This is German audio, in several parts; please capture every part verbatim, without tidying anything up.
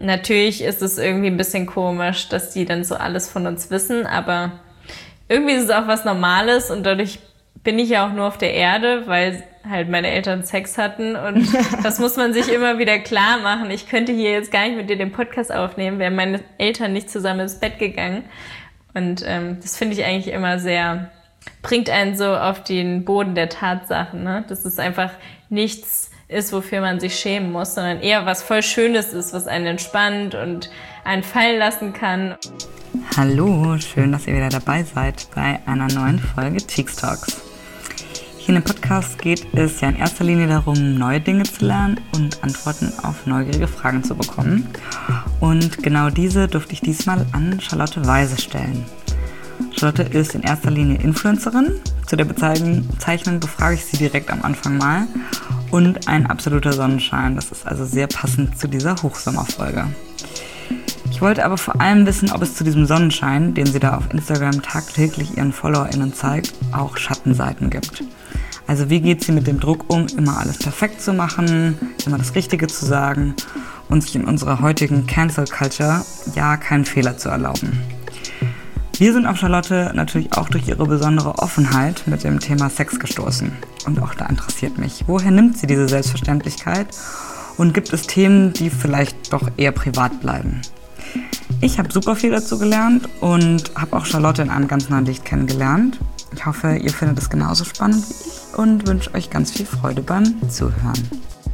natürlich ist es irgendwie ein bisschen komisch, dass die dann so alles von uns wissen, aber irgendwie ist es auch was Normales und dadurch bin ich ja auch nur auf der Erde, weil halt meine Eltern Sex hatten und das muss man sich immer wieder klar machen. Ich könnte hier jetzt gar nicht mit dir den Podcast aufnehmen, wären meine Eltern nicht zusammen ins Bett gegangen. Und ähm, das finde ich eigentlich immer sehr, bringt einen so auf den Boden der Tatsachen, ne? Dass es einfach nichts ist, wofür man sich schämen muss, sondern eher was voll Schönes ist, was einen entspannt und einen fallen lassen kann. Hallo, schön, dass ihr wieder dabei seid bei einer neuen Folge Cheeks Talks. Hier in dem Podcast geht es ja in erster Linie darum, neue Dinge zu lernen und Antworten auf neugierige Fragen zu bekommen. Und genau diese durfte ich diesmal an Charlotte Weise stellen. Charlotte ist in erster Linie Influencerin. Zu der Bezeichnung befrage ich sie direkt am Anfang mal. Und ein absoluter Sonnenschein. Das ist also sehr passend zu dieser Hochsommerfolge. Ich wollte aber vor allem wissen, ob es zu diesem Sonnenschein, den sie da auf Instagram tagtäglich ihren FollowerInnen zeigt, auch Schattenseiten gibt. Also wie geht sie mit dem Druck um, immer alles perfekt zu machen, immer das Richtige zu sagen und sich in unserer heutigen Cancel Culture ja keinen Fehler zu erlauben. Wir sind auf Charlotte natürlich auch durch ihre besondere Offenheit mit dem Thema Sex gestoßen. Und auch da interessiert mich, woher nimmt sie diese Selbstverständlichkeit und gibt es Themen, die vielleicht doch eher privat bleiben? Ich habe super viel dazu gelernt und habe auch Charlotte in einem ganz neuen Licht kennengelernt. Ich hoffe, ihr findet es genauso spannend wie ich und wünsche euch ganz viel Freude beim Zuhören.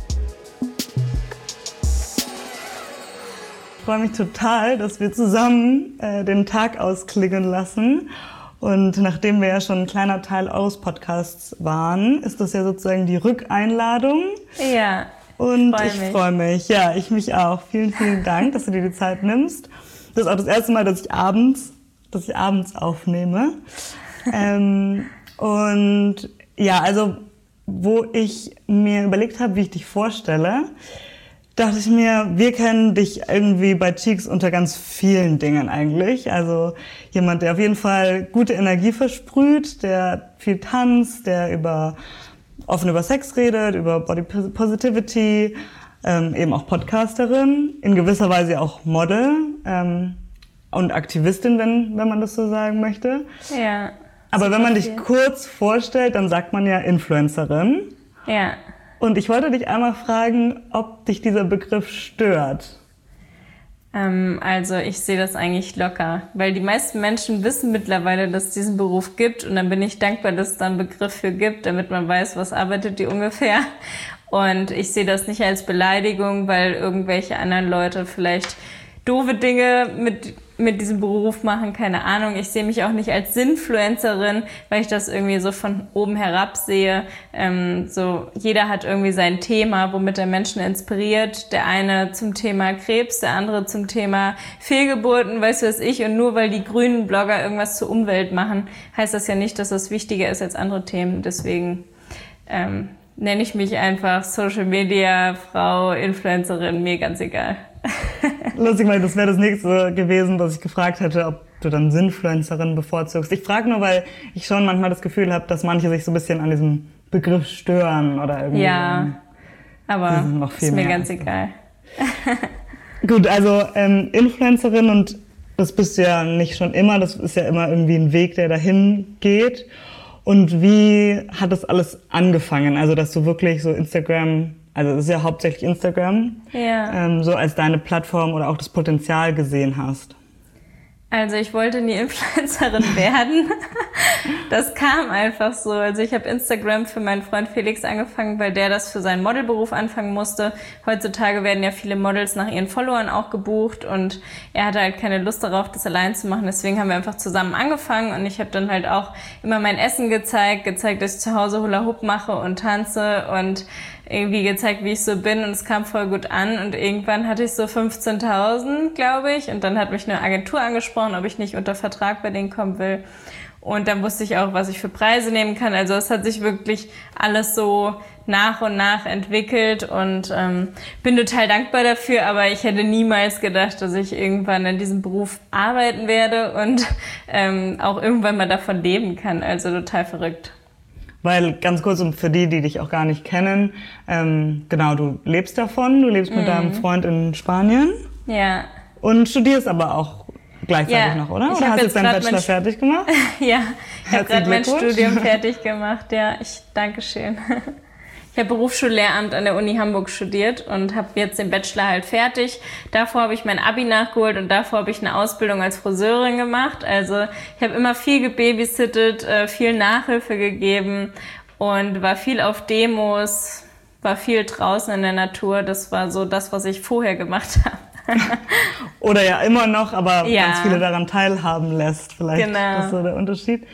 Ich freue mich total, dass wir zusammen äh, den Tag ausklingen lassen. Und nachdem wir ja schon ein kleiner Teil eures Podcasts waren, ist das ja sozusagen die Rückeinladung. Ja. Und freu ich mich. freue mich. Ja, ich mich auch. Vielen, vielen Dank, dass du dir die Zeit nimmst. Das ist auch das erste Mal, dass ich abends, dass ich abends aufnehme. ähm, und ja, also wo ich mir überlegt habe, wie ich dich vorstelle, dachte ich mir, wir kennen dich irgendwie bei Cheeks unter ganz vielen Dingen eigentlich. Also jemand, der auf jeden Fall gute Energie versprüht, der viel tanzt, der über offen über Sex redet, über Body Positivity, ähm, eben auch Podcasterin, in gewisser Weise auch Model ähm, und Aktivistin, wenn wenn man das so sagen möchte. Ja. Aber wenn man dich viel. kurz vorstellt, dann sagt man ja Influencerin. Ja. Und ich wollte dich einmal fragen, ob dich dieser Begriff stört. Ähm, also ich sehe das eigentlich locker, weil die meisten Menschen wissen mittlerweile, dass es diesen Beruf gibt und dann bin ich dankbar, dass es da einen Begriff für gibt, damit man weiß, was arbeitet die ungefähr. Und ich sehe das nicht als Beleidigung, weil irgendwelche anderen Leute vielleicht doofe Dinge mit mit diesem Beruf machen, keine Ahnung. Ich sehe mich auch nicht als Sinfluencerin, weil ich das irgendwie so von oben herab sehe. Ähm, so jeder hat irgendwie sein Thema, womit er Menschen inspiriert. Der eine zum Thema Krebs, der andere zum Thema Fehlgeburten, weißt du was ich. Und nur weil die grünen Blogger irgendwas zur Umwelt machen, heißt das ja nicht, dass das wichtiger ist als andere Themen. Deswegen ähm, nenne ich mich einfach Social Media Frau, Influencerin, mir ganz egal. Lustig, weil das wäre das nächste gewesen, was ich gefragt hätte, ob du dann Sinfluencerin bevorzugst. Ich frage nur, weil ich schon manchmal das Gefühl habe, dass manche sich so ein bisschen an diesem Begriff stören oder irgendwie. Ja, aber noch viel ist mir mehr. ganz egal. Gut, also ähm, Influencerin, und das bist du ja nicht schon immer, das ist ja immer irgendwie ein Weg, der dahin geht. Und wie hat das alles angefangen? Also, dass du wirklich so Instagram, also das ist ja hauptsächlich Instagram, Ja. ähm, so als deine Plattform oder auch das Potenzial gesehen hast. Also ich wollte nie Influencerin werden. Das kam einfach so. Also ich habe Instagram für meinen Freund Felix angefangen, weil der das für seinen Modelberuf anfangen musste. Heutzutage werden ja viele Models nach ihren Followern auch gebucht und er hatte halt keine Lust darauf, das allein zu machen. Deswegen haben wir einfach zusammen angefangen und ich habe dann halt auch immer mein Essen gezeigt, gezeigt, dass ich zu Hause Hula Hoop mache und tanze und irgendwie gezeigt, wie ich so bin, und es kam voll gut an und irgendwann hatte ich so fünfzehntausend, glaube ich, und dann hat mich eine Agentur angesprochen, ob ich nicht unter Vertrag bei denen kommen will, und dann wusste ich auch, was ich für Preise nehmen kann. Also es hat sich wirklich alles so nach und nach entwickelt und ähm, bin total dankbar dafür, aber ich hätte niemals gedacht, dass ich irgendwann in diesem Beruf arbeiten werde und ähm, auch irgendwann mal davon leben kann, also total verrückt. Weil, ganz kurz, und für die, die dich auch gar nicht kennen, ähm, genau, du lebst davon, du lebst mit mhm. deinem Freund in Spanien. Ja. Und studierst aber auch gleichzeitig ja. noch, oder? Ich Oder hast du jetzt deinen Bachelor mein fertig gemacht? ja, ich habe gerade mein Glückwunsch. Studium fertig gemacht. Ja, ich danke schön. Ich habe Berufsschullehramt an der Uni Hamburg studiert und habe jetzt den Bachelor halt fertig. Davor habe ich mein Abi nachgeholt und davor habe ich eine Ausbildung als Friseurin gemacht. Also ich habe immer viel gebabysittet, viel Nachhilfe gegeben und war viel auf Demos, war viel draußen in der Natur. Das war so das, was ich vorher gemacht habe. Oder ja immer noch, aber ja. ganz viele daran teilhaben lässt. Vielleicht genau. Das ist so der Unterschied.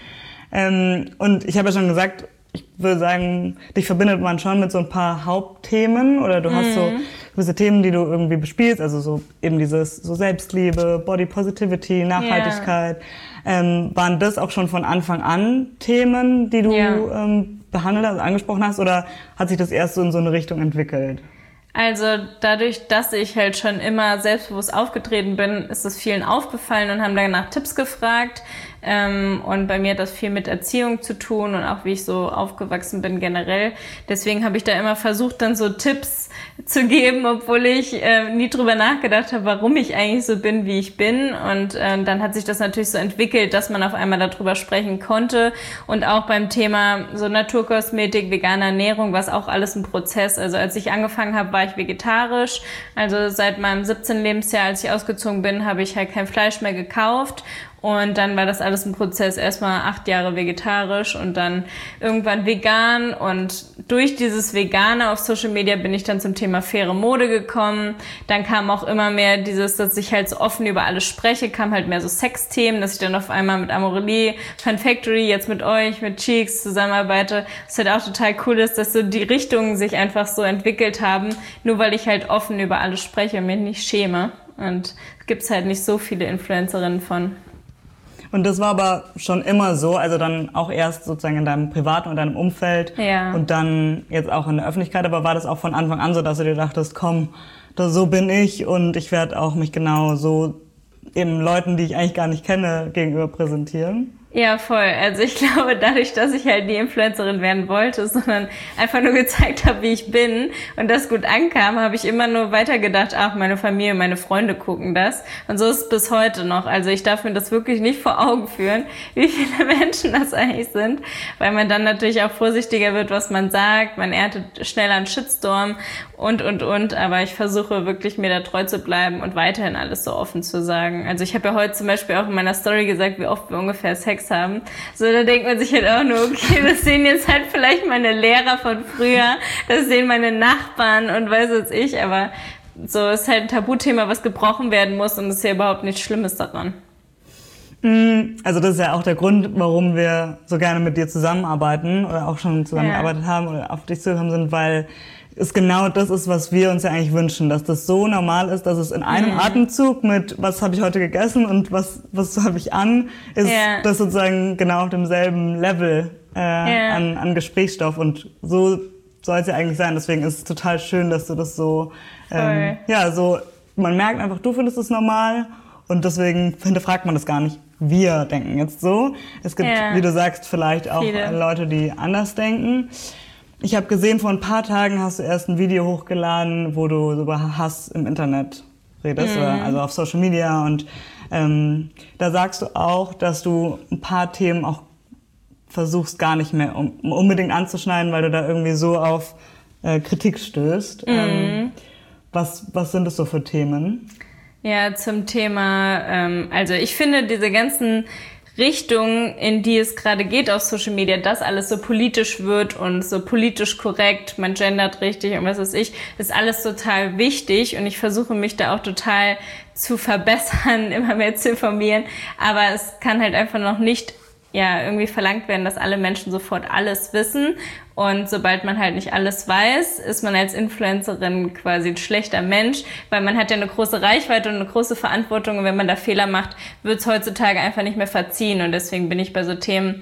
Ähm, und ich habe ja schon gesagt, ich würde sagen, dich verbindet man schon mit so ein paar Hauptthemen oder du mhm. hast so gewisse Themen, die du irgendwie bespielst, also so eben dieses so Selbstliebe, Body Positivity, Nachhaltigkeit. Ja. Ähm, waren das auch schon von Anfang an Themen, die du ja. ähm, behandelt hast, angesprochen hast, oder hat sich das erst so in so eine Richtung entwickelt? Also dadurch, dass ich halt schon immer selbstbewusst aufgetreten bin, ist es vielen aufgefallen und haben danach Tipps gefragt. Ähm, und bei mir hat das viel mit Erziehung zu tun und auch wie ich so aufgewachsen bin generell. Deswegen habe ich da immer versucht, dann so Tipps zu geben, obwohl ich äh, nie drüber nachgedacht habe, warum ich eigentlich so bin, wie ich bin. Und äh, dann hat sich das natürlich so entwickelt, dass man auf einmal darüber sprechen konnte. Und auch beim Thema so Naturkosmetik, vegane Ernährung war es auch alles ein Prozess. Also als ich angefangen habe, war ich vegetarisch. Also seit meinem siebzehnten Lebensjahr, als ich ausgezogen bin, habe ich halt kein Fleisch mehr gekauft. Und dann war das alles ein Prozess, erstmal acht Jahre vegetarisch und dann irgendwann vegan. Und durch dieses Vegane auf Social Media bin ich dann zum Thema faire Mode gekommen. Dann kam auch immer mehr dieses, dass ich halt so offen über alles spreche, kam halt mehr so Sexthemen, dass ich dann auf einmal mit Amorelie, Fun Factory, jetzt mit euch, mit Cheeks zusammenarbeite. Was halt auch total cool ist, dass so die Richtungen sich einfach so entwickelt haben, nur weil ich halt offen über alles spreche und mich nicht schäme. Und gibt's halt nicht so viele Influencerinnen von. Und das war aber schon immer so, also dann auch erst sozusagen in deinem privaten und deinem Umfeld ja. und dann jetzt auch in der Öffentlichkeit, aber war das auch von Anfang an so, dass du dir dachtest, komm, das, so bin ich und ich werde auch mich genau so eben Leuten, die ich eigentlich gar nicht kenne, gegenüber präsentieren? Ja, voll. Also ich glaube, dadurch, dass ich halt nie Influencerin werden wollte, sondern einfach nur gezeigt habe, wie ich bin und das gut ankam, habe ich immer nur weitergedacht, ach, meine Familie, meine Freunde gucken das. Und so ist es bis heute noch. Also ich darf mir das wirklich nicht vor Augen führen, wie viele Menschen das eigentlich sind, weil man dann natürlich auch vorsichtiger wird, was man sagt. Man erntet schneller einen Shitstorm und, und, und. Aber ich versuche wirklich, mir da treu zu bleiben und weiterhin alles so offen zu sagen. Also ich habe ja heute zum Beispiel auch in meiner Story gesagt, wie oft wir ungefähr Sex haben. So, da denkt man sich halt auch nur, okay, das sehen jetzt halt vielleicht meine Lehrer von früher, das sehen meine Nachbarn und weiß was ich, aber so ist halt ein Tabuthema, was gebrochen werden muss und es ist ja überhaupt nichts Schlimmes daran. Also das ist ja auch der Grund, warum wir so gerne mit dir zusammenarbeiten oder auch schon zusammengearbeitet ja. haben oder auf dich zugekommen sind, weil es genau das ist, was wir uns ja eigentlich wünschen, dass das so normal ist, dass es in einem mhm. Atemzug mit was habe ich heute gegessen und was was habe ich an, ist ja. das sozusagen genau auf demselben Level äh, ja. an, an Gesprächsstoff und so soll es ja eigentlich sein. Deswegen ist es total schön, dass du das so, ähm, ja, so, man merkt einfach, du findest es normal und deswegen hinterfragt man das gar nicht. Wir denken jetzt so. Es gibt, ja. wie du sagst, vielleicht auch Viele. Leute, die anders denken. Ich habe gesehen, vor ein paar Tagen hast du erst ein Video hochgeladen, wo du über Hass im Internet redest, mhm. oder also auf Social Media. Und ähm, da sagst du auch, dass du ein paar Themen auch versuchst gar nicht mehr um, unbedingt anzuschneiden, weil du da irgendwie so auf äh, Kritik stößt. Mhm. Ähm, was, was sind das so für Themen? Ja, zum Thema, ähm, also ich finde diese ganzen Richtung, in die es gerade geht auf Social Media, dass alles so politisch wird und so politisch korrekt, man gendert richtig und was weiß ich, ist alles total wichtig und ich versuche mich da auch total zu verbessern, immer mehr zu informieren, aber es kann halt einfach noch nicht ja irgendwie verlangt werden, dass alle Menschen sofort alles wissen und sobald man halt nicht alles weiß, ist man als Influencerin quasi ein schlechter Mensch, weil man hat ja eine große Reichweite und eine große Verantwortung und wenn man da Fehler macht, wird es heutzutage einfach nicht mehr verziehen und deswegen bin ich bei so Themen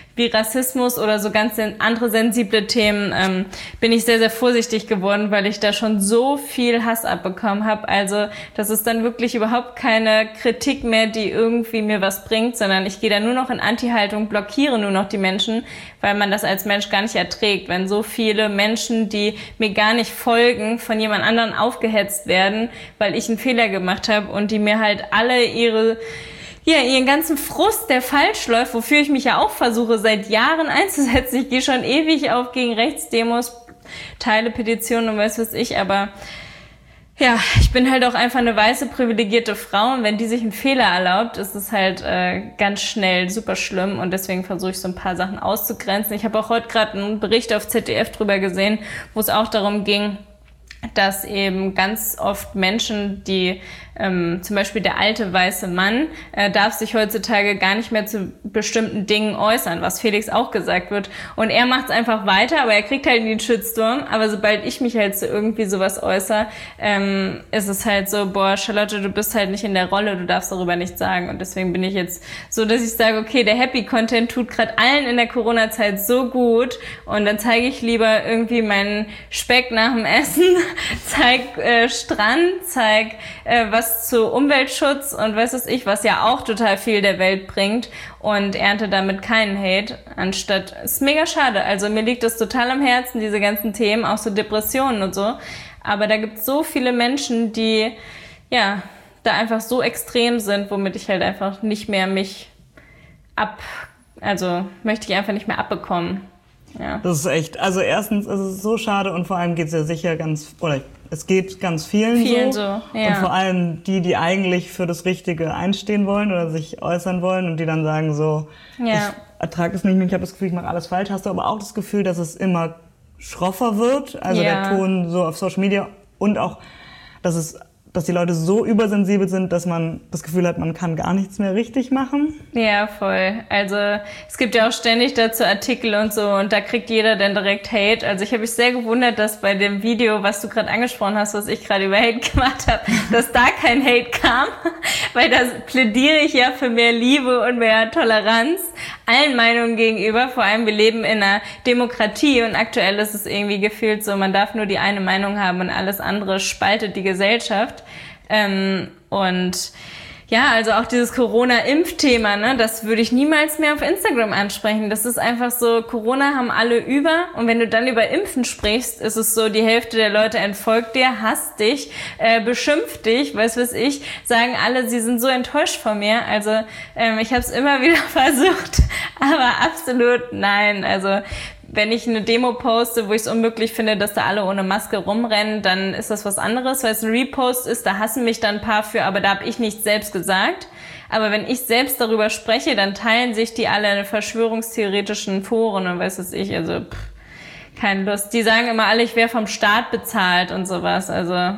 wie Rassismus oder so ganz andere sensible Themen ähm, bin ich sehr, sehr vorsichtig geworden, weil ich da schon so viel Hass abbekommen habe. Also das ist dann wirklich überhaupt keine Kritik mehr, die irgendwie mir was bringt, sondern ich gehe da nur noch in Anti-Haltung, blockiere nur noch die Menschen, weil man das als Mensch gar nicht erträgt, wenn so viele Menschen, die mir gar nicht folgen, von jemand anderen aufgehetzt werden, weil ich einen Fehler gemacht habe und die mir halt alle ihre ja, ihren ganzen Frust, der falsch läuft, wofür ich mich ja auch versuche, seit Jahren einzusetzen. Ich gehe schon ewig auf gegen Rechtsdemos, teile Petitionen und weiß was ich, aber ja, ich bin halt auch einfach eine weiße, privilegierte Frau und wenn die sich einen Fehler erlaubt, ist es halt äh, ganz schnell super schlimm und deswegen versuche ich so ein paar Sachen auszugrenzen. Ich habe auch heute gerade einen Bericht auf Z D F drüber gesehen, wo es auch darum ging, dass eben ganz oft Menschen, die ähm, zum Beispiel der alte weiße Mann, äh, darf sich heutzutage gar nicht mehr zu bestimmten Dingen äußern, was Felix auch gesagt wird. Und er macht es einfach weiter, aber er kriegt halt den Shitstorm. Aber sobald ich mich halt zu irgendwie sowas äußere, ähm, ist es halt so, boah, Charlotte, du bist halt nicht in der Rolle, du darfst darüber nichts sagen. Und deswegen bin ich jetzt so, dass ich sage, okay, der Happy-Content tut gerade allen in der Corona-Zeit so gut und dann zeige ich lieber irgendwie meinen Speck nach dem Essen, zeig äh, Strand, zeig äh, was zu Umweltschutz und was weiß ich, was ja auch total viel der Welt bringt und ernte damit keinen Hate, anstatt, ist mega schade, also mir liegt das total am Herzen, diese ganzen Themen, auch so Depressionen und so, aber da gibt es so viele Menschen, die, ja, da einfach so extrem sind, womit ich halt einfach nicht mehr mich ab, also möchte ich einfach nicht mehr abbekommen. Ja. Das ist echt, also erstens ist es so schade und vor allem geht es ja sicher ganz, oder es geht ganz vielen, vielen so. so ja. Und vor allem die, die eigentlich für das Richtige einstehen wollen oder sich äußern wollen und die dann sagen so, ja. ich ertrage es nicht mehr, ich habe das Gefühl, ich mache alles falsch. Hast du aber auch das Gefühl, dass es immer schroffer wird, also ja. der Ton so auf Social Media und auch, dass es dass die Leute so übersensibel sind, dass man das Gefühl hat, man kann gar nichts mehr richtig machen? Ja, voll. Also es gibt ja auch ständig dazu Artikel und so und da kriegt jeder dann direkt Hate. Also ich habe mich sehr gewundert, dass bei dem Video, was du gerade angesprochen hast, was ich gerade über Hate gemacht habe, dass da kein Hate kam, weil da plädiere ich ja für mehr Liebe und mehr Toleranz allen Meinungen gegenüber. Vor allem, wir leben in einer Demokratie und aktuell ist es irgendwie gefühlt so, man darf nur die eine Meinung haben und alles andere spaltet die Gesellschaft. Ähm, und ja, also auch dieses Corona-Impfthema, ne, das würde ich niemals mehr auf Instagram ansprechen. Das ist einfach so, Corona haben alle über und wenn du dann über Impfen sprichst, ist es so, die Hälfte der Leute entfolgt dir, hasst dich, äh, beschimpft dich, weiß was ich, sagen alle, sie sind so enttäuscht von mir. Also ähm, ich habe es immer wieder versucht, aber absolut nein. Also wenn ich eine Demo poste, wo ich es unmöglich finde, dass da alle ohne Maske rumrennen, dann ist das was anderes, weil es ein Repost ist, da hassen mich dann ein paar für, aber da habe ich nichts selbst gesagt. Aber wenn ich selbst darüber spreche, dann teilen sich die alle in verschwörungstheoretischen Foren und weiß was ich, also pff, keine Lust. Die sagen immer alle, ich wäre vom Staat bezahlt und sowas, also...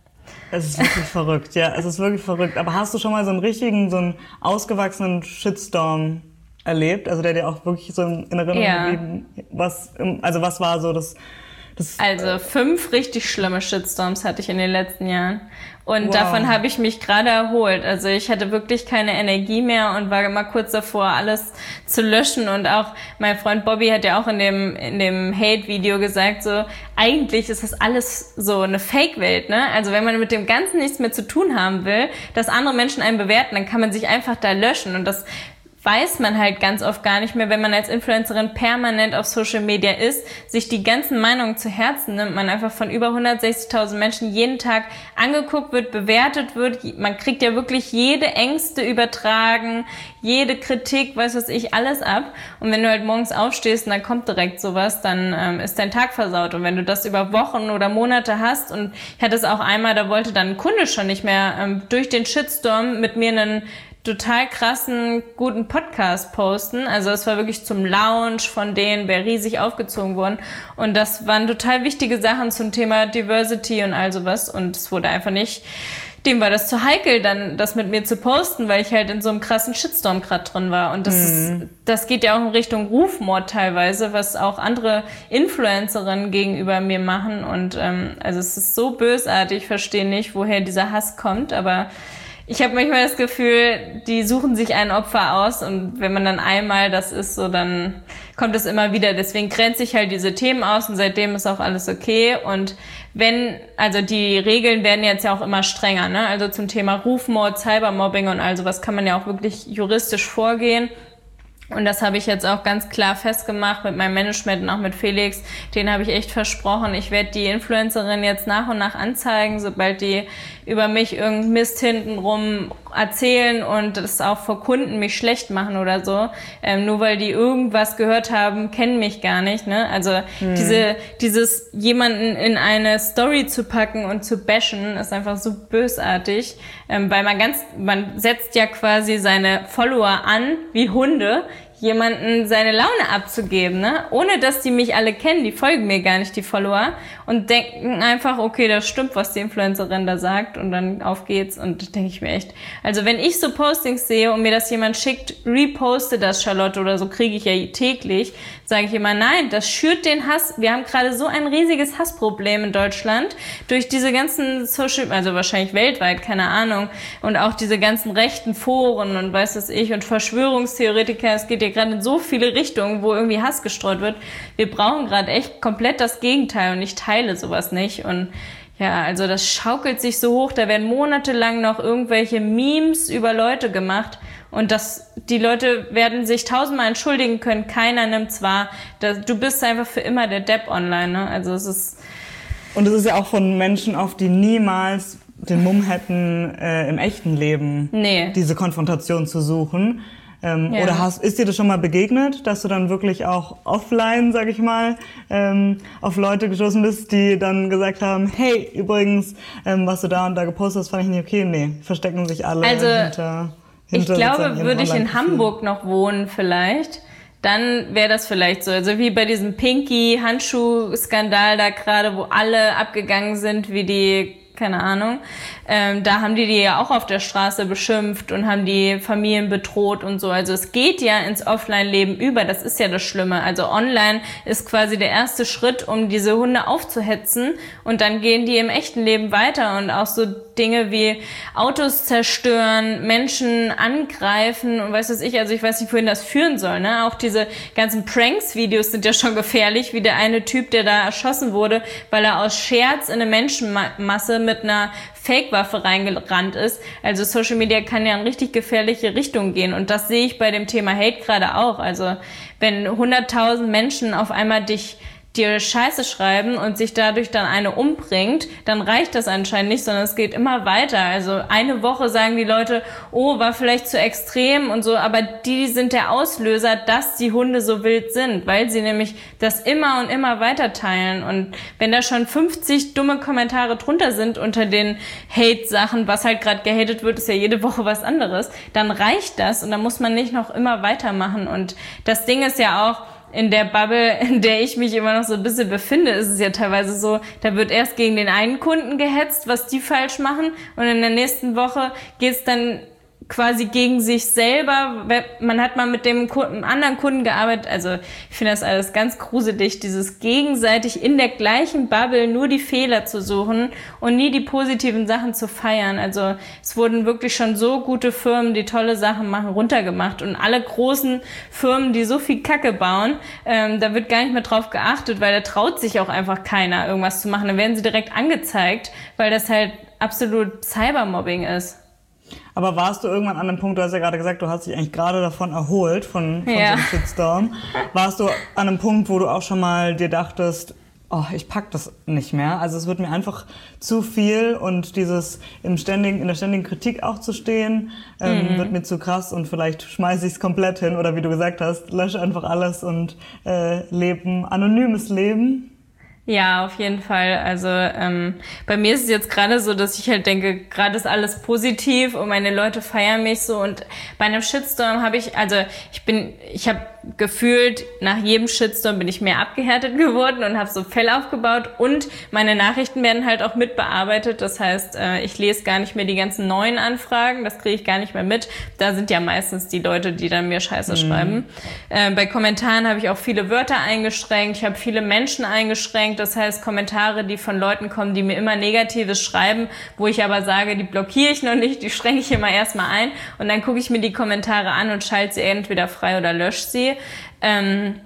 Es ist wirklich verrückt, ja, es ist wirklich verrückt. Aber hast du schon mal so einen richtigen, so einen ausgewachsenen Shitstorm erlebt, also der dir auch wirklich so in Erinnerung ja. geblieben, was, also was war so das, das Also fünf richtig schlimme Shitstorms hatte ich in den letzten Jahren und wow. davon habe ich mich gerade erholt, also ich hatte wirklich keine Energie mehr und war immer kurz davor, alles zu löschen und auch mein Freund Bobby hat ja auch in dem in dem Hate-Video gesagt, so eigentlich ist das alles so eine Fake-Welt, ne? Also wenn man mit dem Ganzen nichts mehr zu tun haben will, dass andere Menschen einen bewerten, dann kann man sich einfach da löschen und das weiß man halt ganz oft gar nicht mehr, wenn man als Influencerin permanent auf Social Media ist, sich die ganzen Meinungen zu Herzen nimmt, man einfach von über hundertsechzigtausend Menschen jeden Tag angeguckt wird, bewertet wird, man kriegt ja wirklich jede Ängste übertragen, jede Kritik, weiß was ich, alles ab und wenn du halt morgens aufstehst und dann kommt direkt sowas, dann ähm, ist dein Tag versaut und wenn du das über Wochen oder Monate hast und ich hatte es auch einmal, da wollte dann ein Kunde schon nicht mehr ähm, durch den Shitstorm mit mir einen total krassen, guten Podcast posten. Also es war wirklich zum Launch von denen, wäre riesig aufgezogen worden. Und das waren total wichtige Sachen zum Thema Diversity und all sowas. Und es wurde einfach nicht, dem war das zu heikel, dann das mit mir zu posten, weil ich halt in so einem krassen Shitstorm gerade drin war. Und das mhm. ist, das geht ja auch in Richtung Rufmord teilweise, was auch andere Influencerinnen gegenüber mir machen. Und ähm, also es ist so bösartig, ich verstehe nicht, woher dieser Hass kommt, aber ich habe manchmal das Gefühl, die suchen sich ein Opfer aus und wenn man dann einmal das ist, so dann kommt es immer wieder. Deswegen grenze ich halt diese Themen aus und seitdem ist auch alles okay. Und wenn, also die Regeln werden jetzt ja auch immer strenger, ne? Also zum Thema Rufmord, Cybermobbing und all sowas kann man ja auch wirklich juristisch vorgehen. Und das habe ich jetzt auch ganz klar festgemacht mit meinem Management und auch mit Felix. Den habe ich echt versprochen, ich werde die Influencerin jetzt nach und nach anzeigen, sobald die über mich irgendeinen Mist hintenrum erzählen und das auch vor Kunden mich schlecht machen oder so. Ähm, nur weil die irgendwas gehört haben, kennen mich gar nicht, ne? Also hm. diese dieses jemanden in eine Story zu packen und zu bashen, ist einfach so bösartig. Ähm, weil man ganz, man setzt ja quasi seine Follower an wie Hunde, jemanden seine Laune abzugeben, ne? Ohne dass die mich alle kennen, die folgen mir gar nicht, die Follower, und denken einfach, okay, das stimmt, was die Influencerin da sagt, und dann auf geht's. Und da denke ich mir echt, also wenn ich so Postings sehe und mir das jemand schickt, reposte das, Charlotte, oder so, kriege ich ja täglich, sage ich immer, nein, das schürt den Hass. Wir haben gerade so ein riesiges Hassproblem in Deutschland durch diese ganzen Social, also wahrscheinlich weltweit, keine Ahnung, und auch diese ganzen rechten Foren und weiß was ich und Verschwörungstheoretiker. Es geht ja gerade in so viele Richtungen, wo irgendwie Hass gestreut wird. Wir brauchen gerade echt komplett das Gegenteil und ich teile sowas nicht. Und ja, also das schaukelt sich so hoch, da werden monatelang noch irgendwelche Memes über Leute gemacht und das, die Leute werden sich tausendmal entschuldigen können, keiner nimmt's wahr. Das, du bist einfach für immer der Depp online, ne? Also es ist... Und es ist ja auch von Menschen auf, die niemals den Mumm hätten, äh, im echten Leben nee. diese Konfrontation zu suchen. Ähm, ja. Oder hast, ist dir das schon mal begegnet, dass du dann wirklich auch offline, sag ich mal, ähm, auf Leute gestoßen bist, die dann gesagt haben, hey, übrigens, ähm, was du da und da gepostet hast, fand ich nicht okay. Nee, verstecken sich alle also, hinter, hinter ich glaube, würde ich in Hamburg noch wohnen vielleicht, dann wäre das vielleicht so. Also wie bei diesem Pinky-Handschuh-Skandal da gerade, wo alle abgegangen sind, wie die, keine Ahnung, ähm, da haben die die ja auch auf der Straße beschimpft und haben die Familien bedroht und so. Also es geht ja ins Offline-Leben über, das ist ja das Schlimme. Also online ist quasi der erste Schritt, um diese Hunde aufzuhetzen und dann gehen die im echten Leben weiter und auch so Dinge wie Autos zerstören, Menschen angreifen und weiß was ich, also ich weiß nicht, wohin das führen soll, ne? Auch diese ganzen Pranks-Videos sind ja schon gefährlich, wie der eine Typ, der da erschossen wurde, weil er aus Scherz in eine Menschenmasse mit einer Fake-Waffe reingerannt ist. Also Social Media kann ja in richtig gefährliche Richtungen gehen und das sehe ich bei dem Thema Hate gerade auch. Also wenn hunderttausend Menschen auf einmal dich dir Scheiße schreiben und sich dadurch dann eine umbringt, dann reicht das anscheinend nicht, sondern es geht immer weiter. Also eine Woche sagen die Leute, oh, war vielleicht zu extrem und so, aber die sind der Auslöser, dass die Hunde so wild sind, weil sie nämlich das immer und immer weiter teilen. Und wenn da schon fünfzig dumme Kommentare drunter sind unter den Hate-Sachen, was halt gerade gehatet wird, ist ja jede Woche was anderes, dann reicht das und dann muss man nicht noch immer weitermachen. Und das Ding ist ja auch, in der Bubble, in der ich mich immer noch so ein bisschen befinde, ist es ja teilweise so, da wird erst gegen den einen Kunden gehetzt, was die falsch machen, und in der nächsten Woche geht's dann quasi gegen sich selber. Man hat mal mit dem Kunden, anderen Kunden gearbeitet. Also ich finde das alles ganz gruselig, dieses gegenseitig in der gleichen Bubble nur die Fehler zu suchen und nie die positiven Sachen zu feiern. Also es wurden wirklich schon so gute Firmen, die tolle Sachen machen, runtergemacht. Und alle großen Firmen, die so viel Kacke bauen, ähm, da wird gar nicht mehr drauf geachtet, weil da traut sich auch einfach keiner, irgendwas zu machen. Dann werden sie direkt angezeigt, weil das halt absolut Cybermobbing ist. Aber warst du irgendwann an einem Punkt, du hast ja gerade gesagt, du hast dich eigentlich gerade davon erholt, von, von ja. so einem Shitstorm. Warst du an einem Punkt, wo du auch schon mal dir dachtest, oh, ich pack das nicht mehr. Also es wird mir einfach zu viel und dieses im ständigen, in der ständigen Kritik auch zu stehen, ähm, mhm. wird mir zu krass und vielleicht schmeiße ich es komplett hin oder wie du gesagt hast, lösche einfach alles und äh, lebe ein anonymes Leben. Ja, auf jeden Fall. Also ähm, bei mir ist es jetzt gerade so, dass ich halt denke, gerade ist alles positiv und meine Leute feiern mich so. Und bei einem Shitstorm habe ich, also ich bin, ich habe gefühlt, nach jedem Shitstorm bin ich mehr abgehärtet geworden und habe so Fell aufgebaut und meine Nachrichten werden halt auch mitbearbeitet. Das heißt, ich lese gar nicht mehr die ganzen neuen Anfragen, das kriege ich gar nicht mehr mit. Da sind ja meistens die Leute, die dann mir Scheiße mhm. schreiben. Äh, bei Kommentaren habe ich auch viele Wörter eingeschränkt, ich habe viele Menschen eingeschränkt. Das heißt, Kommentare, die von Leuten kommen, die mir immer Negatives schreiben, wo ich aber sage, die blockiere ich noch nicht, die schränke ich immer erstmal ein und dann gucke ich mir die Kommentare an und schalte sie entweder frei oder lösche sie. Ähm,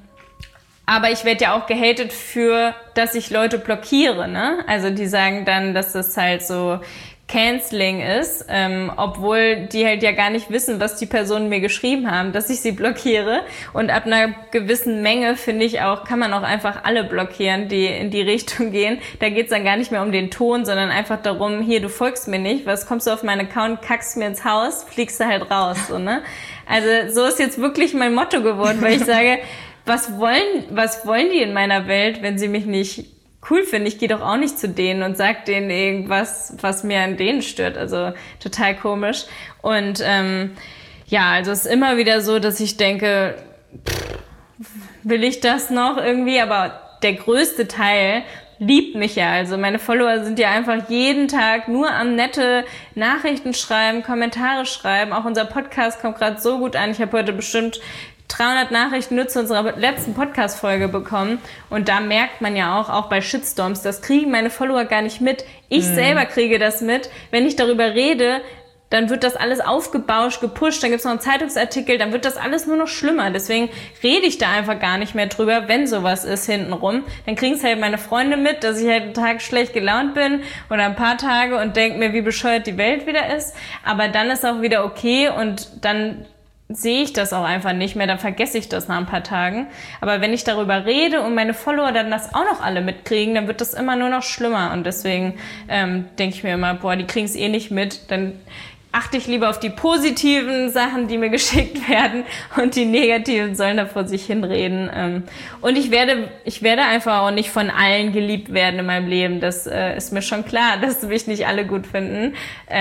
aber ich werde ja auch gehatet für, dass ich Leute blockiere, ne? Also die sagen dann, dass das halt so Canceling ist, ähm, obwohl die halt ja gar nicht wissen, was die Personen mir geschrieben haben, dass ich sie blockiere. Und ab einer gewissen Menge, finde ich auch, kann man auch einfach alle blockieren, die in die Richtung gehen. Da geht's dann gar nicht mehr um den Ton, sondern einfach darum, hier, du folgst mir nicht, was kommst du auf meinen Account, kackst mir ins Haus, fliegst du halt raus, so, ne? Also so ist jetzt wirklich mein Motto geworden, weil ich sage, was wollen, was wollen die in meiner Welt, wenn sie mich nicht cool finden? Ich gehe doch auch nicht zu denen und sag denen irgendwas, was mir an denen stört. Also total komisch. Und ähm, ja, also es ist immer wieder so, dass ich denke, pff, will ich das noch irgendwie? Aber der größte Teil liebt mich ja. Also meine Follower sind ja einfach jeden Tag nur am nette Nachrichten schreiben, Kommentare schreiben. Auch unser Podcast kommt gerade so gut an. Ich habe heute bestimmt dreihundert Nachrichten nur zu unserer letzten Podcast-Folge bekommen. Und da merkt man ja auch, auch bei Shitstorms, das kriegen meine Follower gar nicht mit. Ich mhm. selber kriege das mit. Wenn ich darüber rede, dann wird das alles aufgebauscht, gepusht, dann gibt's noch einen Zeitungsartikel, dann wird das alles nur noch schlimmer. Deswegen rede ich da einfach gar nicht mehr drüber, wenn sowas ist hintenrum. Dann kriegen's halt meine Freunde mit, dass ich halt einen Tag schlecht gelaunt bin oder ein paar Tage und denke mir, wie bescheuert die Welt wieder ist. Aber dann ist auch wieder okay und dann sehe ich das auch einfach nicht mehr, dann vergesse ich das nach ein paar Tagen. Aber wenn ich darüber rede und meine Follower dann das auch noch alle mitkriegen, dann wird das immer nur noch schlimmer. Und deswegen ähm, denke ich mir immer, boah, die kriegen es eh nicht mit, dann achte ich lieber auf die positiven Sachen, die mir geschickt werden und die negativen sollen da vor sich hinreden. Und ich werde, ich werde einfach auch nicht von allen geliebt werden in meinem Leben. Das ist mir schon klar, dass mich nicht alle gut finden.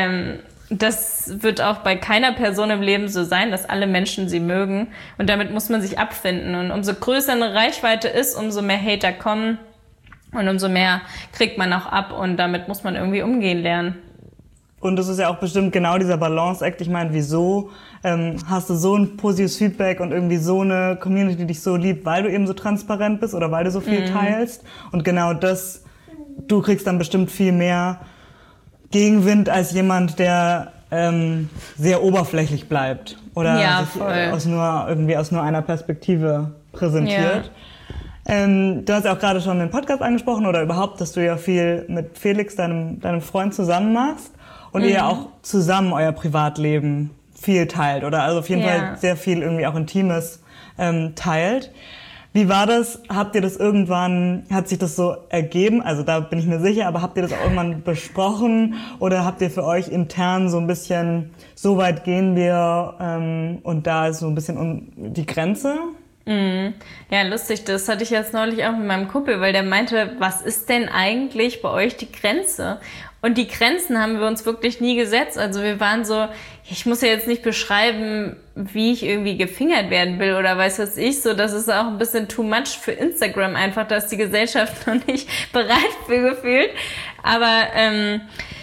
Das wird auch bei keiner Person im Leben so sein, dass alle Menschen sie mögen. Und damit muss man sich abfinden. Und umso größer eine Reichweite ist, umso mehr Hater kommen und umso mehr kriegt man auch ab. Und damit muss man irgendwie umgehen lernen. Und das ist ja auch bestimmt genau dieser Balance-Act. Ich meine, wieso ähm, hast du so ein positives Feedback und irgendwie so eine Community, die dich so liebt, weil du eben so transparent bist oder weil du so viel mhm. teilst. Und genau das, du kriegst dann bestimmt viel mehr Gegenwind als jemand, der ähm, sehr oberflächlich bleibt oder ja, sich äh, aus nur irgendwie aus nur einer Perspektive präsentiert. Ja. Ähm, du hast ja auch gerade schon den Podcast angesprochen oder überhaupt, dass du ja viel mit Felix, deinem deinem Freund, zusammen machst. Und mhm. ihr auch zusammen euer Privatleben viel teilt oder also auf jeden ja. Fall sehr viel irgendwie auch Intimes ähm, teilt. Wie war das? Habt ihr das irgendwann, hat sich das so ergeben? Also da bin ich mir sicher, aber habt ihr das auch irgendwann besprochen oder habt ihr für euch intern so ein bisschen, so weit gehen wir ähm, und da ist so ein bisschen um die Grenze? Mhm. Ja, lustig, das hatte ich jetzt neulich auch mit meinem Kumpel, weil der meinte, was ist denn eigentlich bei euch die Grenze? Und die Grenzen haben wir uns wirklich nie gesetzt. Also wir waren so, ich muss ja jetzt nicht beschreiben, wie ich irgendwie gefingert werden will oder weiß was ich so. Das ist auch ein bisschen too much für Instagram einfach, dass die Gesellschaft noch nicht bereit für gefühlt. Aber ähm,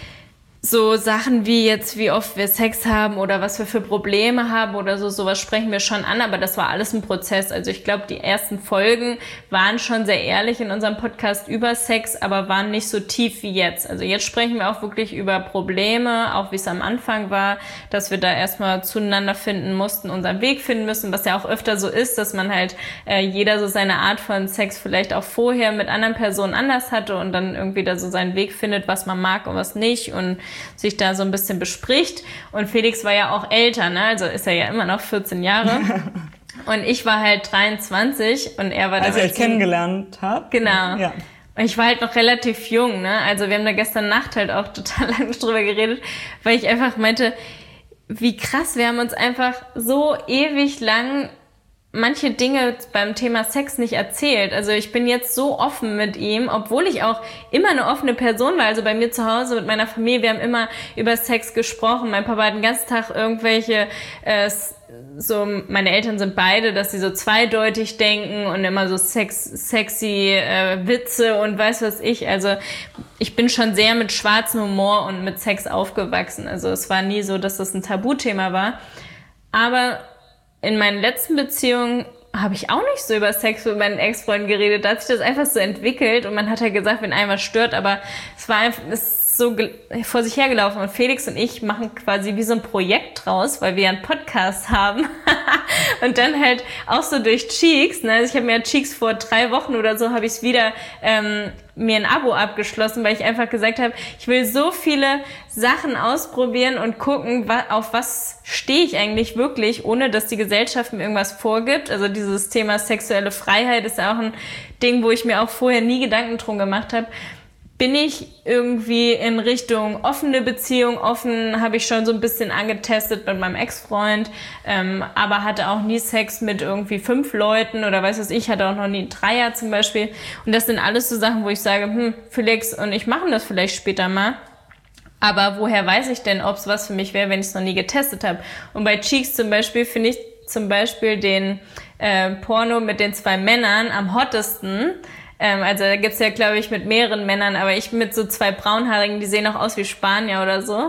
so Sachen wie jetzt, wie oft wir Sex haben oder was wir für Probleme haben oder so, sowas sprechen wir schon an, aber das war alles ein Prozess. Also ich glaube, die ersten Folgen waren schon sehr ehrlich in unserem Podcast über Sex, aber waren nicht so tief wie jetzt. Also jetzt sprechen wir auch wirklich über Probleme, auch wie es am Anfang war, dass wir da erstmal zueinander finden mussten, unseren Weg finden müssen, was ja auch öfter so ist, dass man halt äh, jeder so seine Art von Sex vielleicht auch vorher mit anderen Personen anders hatte und dann irgendwie da so seinen Weg findet, was man mag und was nicht und sich da so ein bisschen bespricht. Und Felix war ja auch älter, ne? Also ist er ja immer noch vierzehn Jahre. Und ich war halt dreiundzwanzig und er war Als ihr euch kennengelernt habt? Genau. Ja. Und ich war halt noch relativ jung, ne? Also wir haben da gestern Nacht halt auch total lange drüber geredet, weil ich einfach meinte, wie krass, wir haben uns einfach so ewig lang manche Dinge beim Thema Sex nicht erzählt. Also ich bin jetzt so offen mit ihm, obwohl ich auch immer eine offene Person war. Also bei mir zu Hause mit meiner Familie, wir haben immer über Sex gesprochen. Mein Papa hat den ganzen Tag irgendwelche, äh, so, meine Eltern sind beide, dass sie so zweideutig denken und immer so sex, sexy äh, Witze und weiß was ich. Also ich bin schon sehr mit schwarzem Humor und mit Sex aufgewachsen. Also es war nie so, dass das ein Tabuthema war. Aber in meinen letzten Beziehungen habe ich auch nicht so über Sex mit meinen Ex-Freunden geredet. Da hat sich das einfach so entwickelt und man hat ja gesagt, wenn einem was stört, aber es war einfach, es ist so vor sich hergelaufen und Felix und ich machen quasi wie so ein Projekt draus, weil wir einen Podcast haben und dann halt auch so durch Cheeks, ne? Also ich habe mir Cheeks vor drei Wochen oder so habe ich es wieder ähm, mir ein Abo abgeschlossen, weil ich einfach gesagt habe, ich will so viele Sachen ausprobieren und gucken, auf was stehe ich eigentlich wirklich, ohne dass die Gesellschaft mir irgendwas vorgibt. Also dieses Thema sexuelle Freiheit ist ja auch ein Ding, wo ich mir auch vorher nie Gedanken drum gemacht habe. Bin ich irgendwie in Richtung offene Beziehung, offen habe ich schon so ein bisschen angetestet mit meinem Ex-Freund, ähm, aber hatte auch nie Sex mit irgendwie fünf Leuten oder weiß was ich, hatte auch noch nie einen Dreier zum Beispiel. Und das sind alles so Sachen, wo ich sage, hm, Felix und ich machen das vielleicht später mal. Aber woher weiß ich denn, ob es was für mich wäre, wenn ich es noch nie getestet habe? Und bei Cheeks zum Beispiel finde ich zum Beispiel den äh, Porno mit den zwei Männern am hottesten. Ähm, also da gibt's ja, glaube ich, mit mehreren Männern, aber ich mit so zwei Braunhaarigen, die sehen auch aus wie Spanier oder so.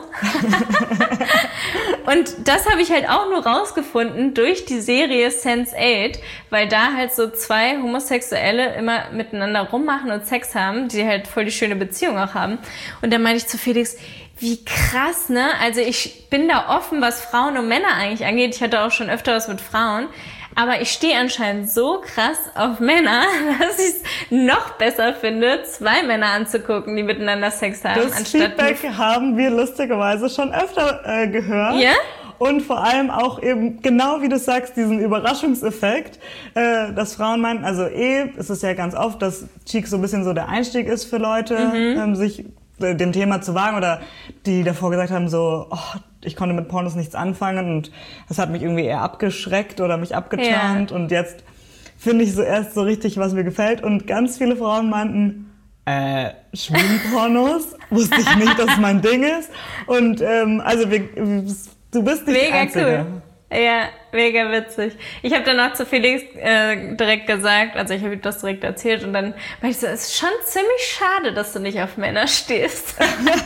Und das habe ich halt auch nur rausgefunden durch die Serie Sense eight, weil da halt so zwei Homosexuelle immer miteinander rummachen und Sex haben, die halt voll die schöne Beziehung auch haben. Und dann meinte ich zu Felix, wie krass, ne? Also ich bin da offen, was Frauen und Männer eigentlich angeht. Ich hatte auch schon öfter was mit Frauen. Aber ich stehe anscheinend so krass auf Männer, dass ich es noch besser finde, zwei Männer anzugucken, die miteinander Sex haben. Das anstatt Feedback haben wir lustigerweise schon öfter äh, gehört. Ja? Und vor allem auch eben, genau wie du sagst, diesen Überraschungseffekt, äh, dass Frauen meinen, also eh, es ist ja ganz oft, dass Cheeks so ein bisschen so der Einstieg ist für Leute, mhm. ähm, sich äh, dem Thema zu wagen oder die davor gesagt haben so, oh, ich konnte mit Pornos nichts anfangen und das hat mich irgendwie eher abgeschreckt oder mich abgeturnt ja. Und jetzt finde ich so erst so richtig, was mir gefällt und ganz viele Frauen meinten, äh, Schwulenpornos, wusste ich nicht, dass es mein Ding ist und ähm, also wir, du bist nicht mega die Einzige. Cool. Ja, mega witzig. Ich habe dann auch zu Felix äh, direkt gesagt, also ich habe ihm das direkt erzählt und dann meinte ich so, es ist schon ziemlich schade, dass du nicht auf Männer stehst.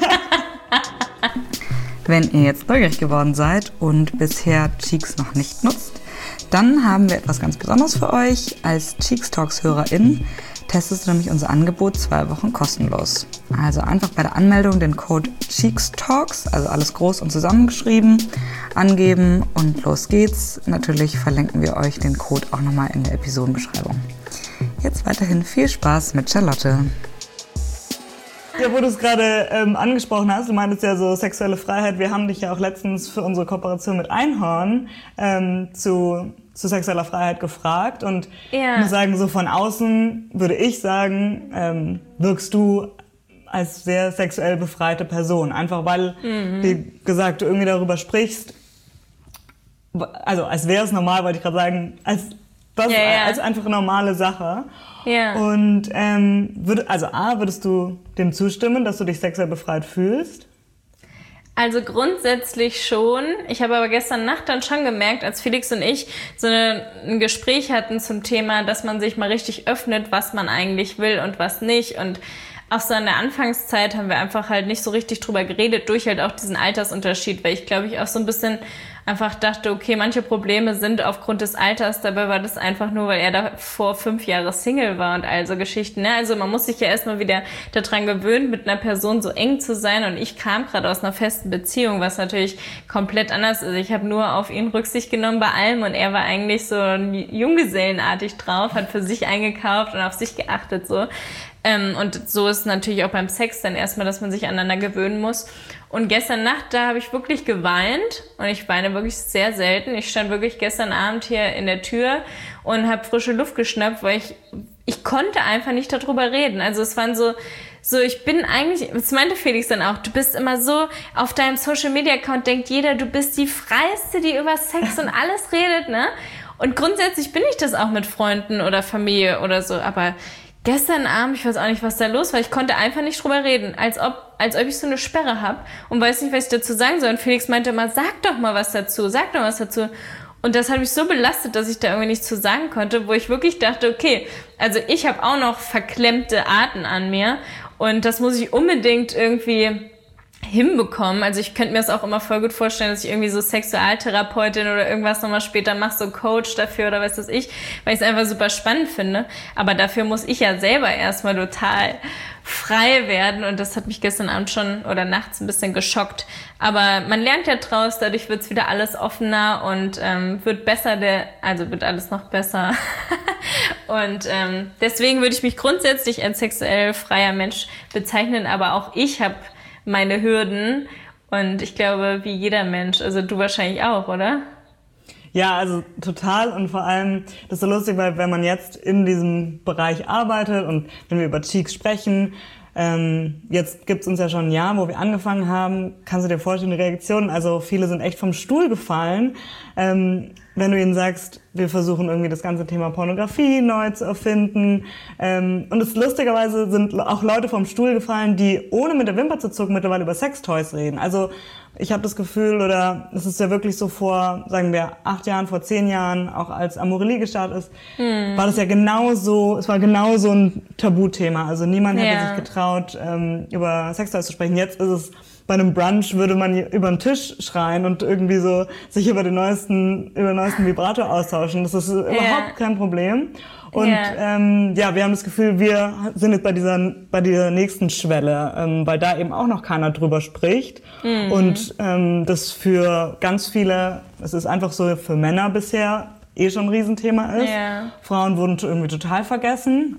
Wenn ihr jetzt neugierig geworden seid und bisher Cheeks noch nicht nutzt, dann haben wir etwas ganz Besonderes für euch. Als Cheeks Talks HörerInnen testest du nämlich unser Angebot zwei Wochen kostenlos. Also einfach bei der Anmeldung den Code Cheeks Talks, also alles groß und zusammengeschrieben, angeben und los geht's. Natürlich verlinken wir euch den Code auch nochmal in der Episodenbeschreibung. Jetzt weiterhin viel Spaß mit Charlotte. Ja, wo du es gerade ähm, angesprochen hast, du meintest ja so sexuelle Freiheit. Wir haben dich ja auch letztens für unsere Kooperation mit Einhorn ähm, zu, zu sexueller Freiheit gefragt. Und ja. Ich muss sagen, so von außen würde ich sagen, ähm, wirkst du als sehr sexuell befreite Person. Einfach weil, mhm. wie gesagt, du irgendwie darüber sprichst. Also als wäre es normal, wollte ich gerade sagen, als das ja, ja. als einfach eine normale Sache. Ja. Und ähm, würd, also A, würdest du dem zustimmen, dass du dich sexuell befreit fühlst? Also grundsätzlich schon. Ich habe aber gestern Nacht dann schon gemerkt, als Felix und ich so eine, ein Gespräch hatten zum Thema, dass man sich mal richtig öffnet, was man eigentlich will und was nicht. Und auch so in der Anfangszeit haben wir einfach halt nicht so richtig drüber geredet, durch halt auch diesen Altersunterschied, weil ich glaube ich auch so ein bisschen einfach dachte, okay, manche Probleme sind aufgrund des Alters, dabei war das einfach nur, weil er da vor fünf Jahre Single war und all so Geschichten. Ne? Also man muss sich ja erstmal wieder daran gewöhnen, mit einer Person so eng zu sein und ich kam gerade aus einer festen Beziehung, was natürlich komplett anders ist. Ich habe nur auf ihn Rücksicht genommen bei allem und er war eigentlich so junggesellenartig drauf, hat für sich eingekauft und auf sich geachtet so. Ähm, und so ist natürlich auch beim Sex dann erstmal, dass man sich aneinander gewöhnen muss. Und gestern Nacht, da habe ich wirklich geweint und ich weine wirklich sehr selten. Ich stand wirklich gestern Abend hier in der Tür und habe frische Luft geschnappt, weil ich ich konnte einfach nicht darüber reden. Also es waren so, so ich bin eigentlich, das meinte Felix dann auch, du bist immer so, auf deinem Social-Media-Account denkt jeder, du bist die Freiste, die über Sex und alles redet, ne? Und grundsätzlich bin ich das auch mit Freunden oder Familie oder so, aber gestern Abend, ich weiß auch nicht, was da los war, ich konnte einfach nicht drüber reden, als ob, als ob ich so eine Sperre habe und weiß nicht, was ich dazu sagen soll. Und Felix meinte immer, sag doch mal was dazu, sag doch was dazu. Und das hat mich so belastet, dass ich da irgendwie nichts zu sagen konnte, wo ich wirklich dachte, okay, also ich habe auch noch verklemmte Arten an mir und das muss ich unbedingt irgendwie hinbekommen. Also ich könnte mir das auch immer voll gut vorstellen, dass ich irgendwie so Sexualtherapeutin oder irgendwas nochmal später mache, so Coach dafür oder was weiß ich, weil ich es einfach super spannend finde. Aber dafür muss ich ja selber erstmal total frei werden und das hat mich gestern Abend schon oder nachts ein bisschen geschockt. Aber man lernt ja draus, dadurch wird es wieder alles offener und ähm, wird besser, der, also wird alles noch besser. Und ähm, deswegen würde ich mich grundsätzlich als sexuell freier Mensch bezeichnen, aber auch ich habe meine Hürden und ich glaube, wie jeder Mensch, also du wahrscheinlich auch, oder? Ja, also total und vor allem, das ist so lustig, weil wenn man jetzt in diesem Bereich arbeitet und wenn wir über Cheeks sprechen, ähm, jetzt gibt's uns ja schon ein Jahr, wo wir angefangen haben, kannst du dir vorstellen, die Reaktionen, also viele sind echt vom Stuhl gefallen, ähm, wenn du ihnen sagst, wir versuchen irgendwie das ganze Thema Pornografie neu zu erfinden. Ähm, und es lustigerweise sind auch Leute vom Stuhl gefallen, die ohne mit der Wimper zu zucken mittlerweile über Sextoys reden. Also ich habe das Gefühl, oder es ist ja wirklich so vor, sagen wir, acht Jahren, vor zehn Jahren, auch als Amorelie gestartet ist, hm. war das ja genauso, es war genau so ein Tabuthema. Also niemand hätte ja. sich getraut, ähm, über Sextoys zu sprechen. Jetzt ist es bei einem Brunch würde man über den Tisch schreien und irgendwie so sich über den neuesten, über den neuesten Vibrator austauschen. Das ist yeah. überhaupt kein Problem. Und yeah. ähm, ja, wir haben das Gefühl, wir sind jetzt bei dieser bei dieser nächsten Schwelle, ähm, weil da eben auch noch keiner drüber spricht. Mhm. Und ähm, das für ganz viele, es ist einfach so für Männer bisher eh schon ein Riesenthema ist. Yeah. Frauen wurden irgendwie total vergessen.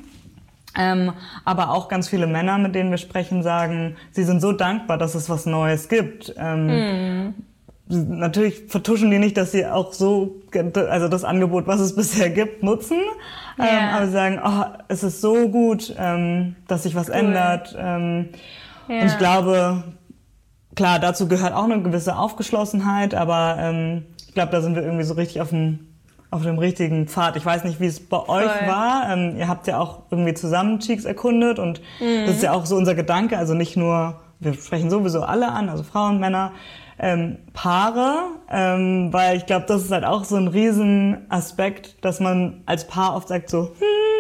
Ähm, aber auch ganz viele Männer, mit denen wir sprechen, sagen, sie sind so dankbar, dass es was Neues gibt. Ähm, mm. Natürlich vertuschen die nicht, dass sie auch so, also das Angebot, was es bisher gibt, nutzen. Yeah. Ähm, aber sie sagen, oh, es ist so gut, ähm, dass sich was cool. ändert. Ähm, yeah. Und ich glaube, klar, dazu gehört auch eine gewisse Aufgeschlossenheit, aber ähm, ich glaube, da sind wir irgendwie so richtig auf dem auf dem richtigen Pfad. Ich weiß nicht, wie es bei euch Voll. war. Ähm, ihr habt ja auch irgendwie zusammen Cheeks erkundet und mhm. das ist ja auch so unser Gedanke. Also nicht nur, wir sprechen sowieso alle an, also Frauen, Männer, ähm, Paare, ähm, weil ich glaube, das ist halt auch so ein Riesenaspekt, dass man als Paar oft sagt so,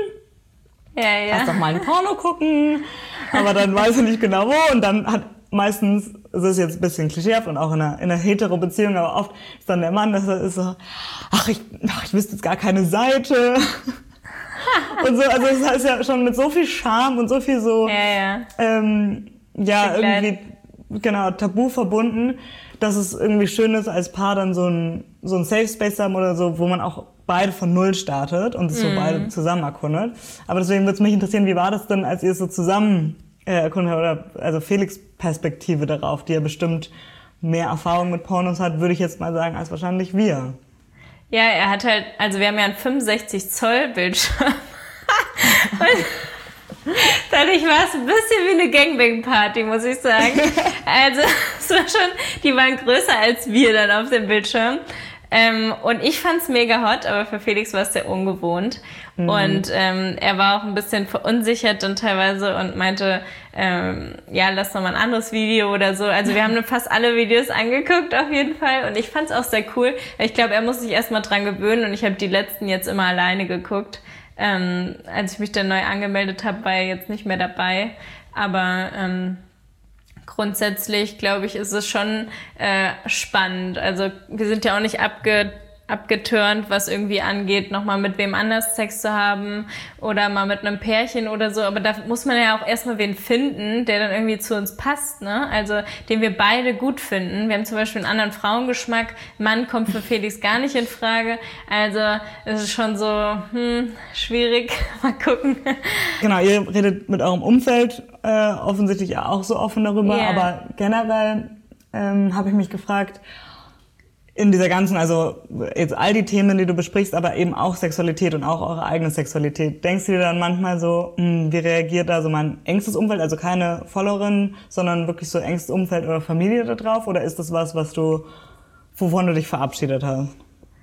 hm, ja, ja. lass doch mal ein Porno gucken, aber dann weiß ich nicht genau wo und dann hat meistens, es ist jetzt ein bisschen klischeehaft und auch in einer, in einer Hetero-Beziehung, aber oft ist dann der Mann, das ist so, ach, ich, ach, ich wüsste jetzt gar keine Seite. Und so, also es ist ja schon mit so viel Charme und so viel so, ja, ja, ähm, ja irgendwie, genau, Tabu verbunden, dass es irgendwie schön ist, als Paar dann so ein, so ein Safe Space haben oder so, wo man auch beide von Null startet und es mm. so beide zusammen erkundet. Aber deswegen würde es mich interessieren, wie war das denn, als ihr es so zusammen erkundet oder also Felix' Perspektive darauf, die ja bestimmt mehr Erfahrung mit Pornos hat, würde ich jetzt mal sagen, als wahrscheinlich wir. Ja, er hat halt, also wir haben ja einen fünfundsechzig Zoll Bildschirm. Und dadurch war es ein bisschen wie eine Gangbang-Party, muss ich sagen. Also es war schon, die waren größer als wir dann auf dem Bildschirm. Ähm, und ich fand's mega hot, aber für Felix war es sehr ungewohnt. Mhm. Und ähm, er war auch ein bisschen verunsichert dann teilweise und meinte, ähm, ja, lass noch mal ein anderes Video oder so. Also wir haben fast alle Videos angeguckt auf jeden Fall und ich fand's auch sehr cool. Ich glaube, er muss sich erstmal dran gewöhnen und ich habe die letzten jetzt immer alleine geguckt. Ähm, als ich mich dann neu angemeldet habe, war er jetzt nicht mehr dabei. Aber ähm, grundsätzlich, glaube ich, ist es schon äh, spannend. Also wir sind ja auch nicht abge, abgeturnt, was irgendwie angeht, nochmal mit wem anders Sex zu haben oder mal mit einem Pärchen oder so. Aber da muss man ja auch erstmal wen finden, der dann irgendwie zu uns passt, ne? Also den wir beide gut finden. Wir haben zum Beispiel einen anderen Frauengeschmack. Mann kommt für Felix gar nicht in Frage. Also es ist schon so hm, schwierig. Mal gucken. Genau, ihr redet mit eurem Umfeld äh, offensichtlich auch so offen darüber. Yeah. Aber generell ähm, habe ich mich gefragt, in dieser ganzen, also jetzt all die Themen, die du besprichst, aber eben auch Sexualität und auch eure eigene Sexualität. Denkst du dir dann manchmal so, mh, wie reagiert da so mein engstes Umfeld, also keine Followerin, sondern wirklich so engstes Umfeld oder Familie da drauf? Oder ist das was, was du, wovon du dich verabschiedet hast?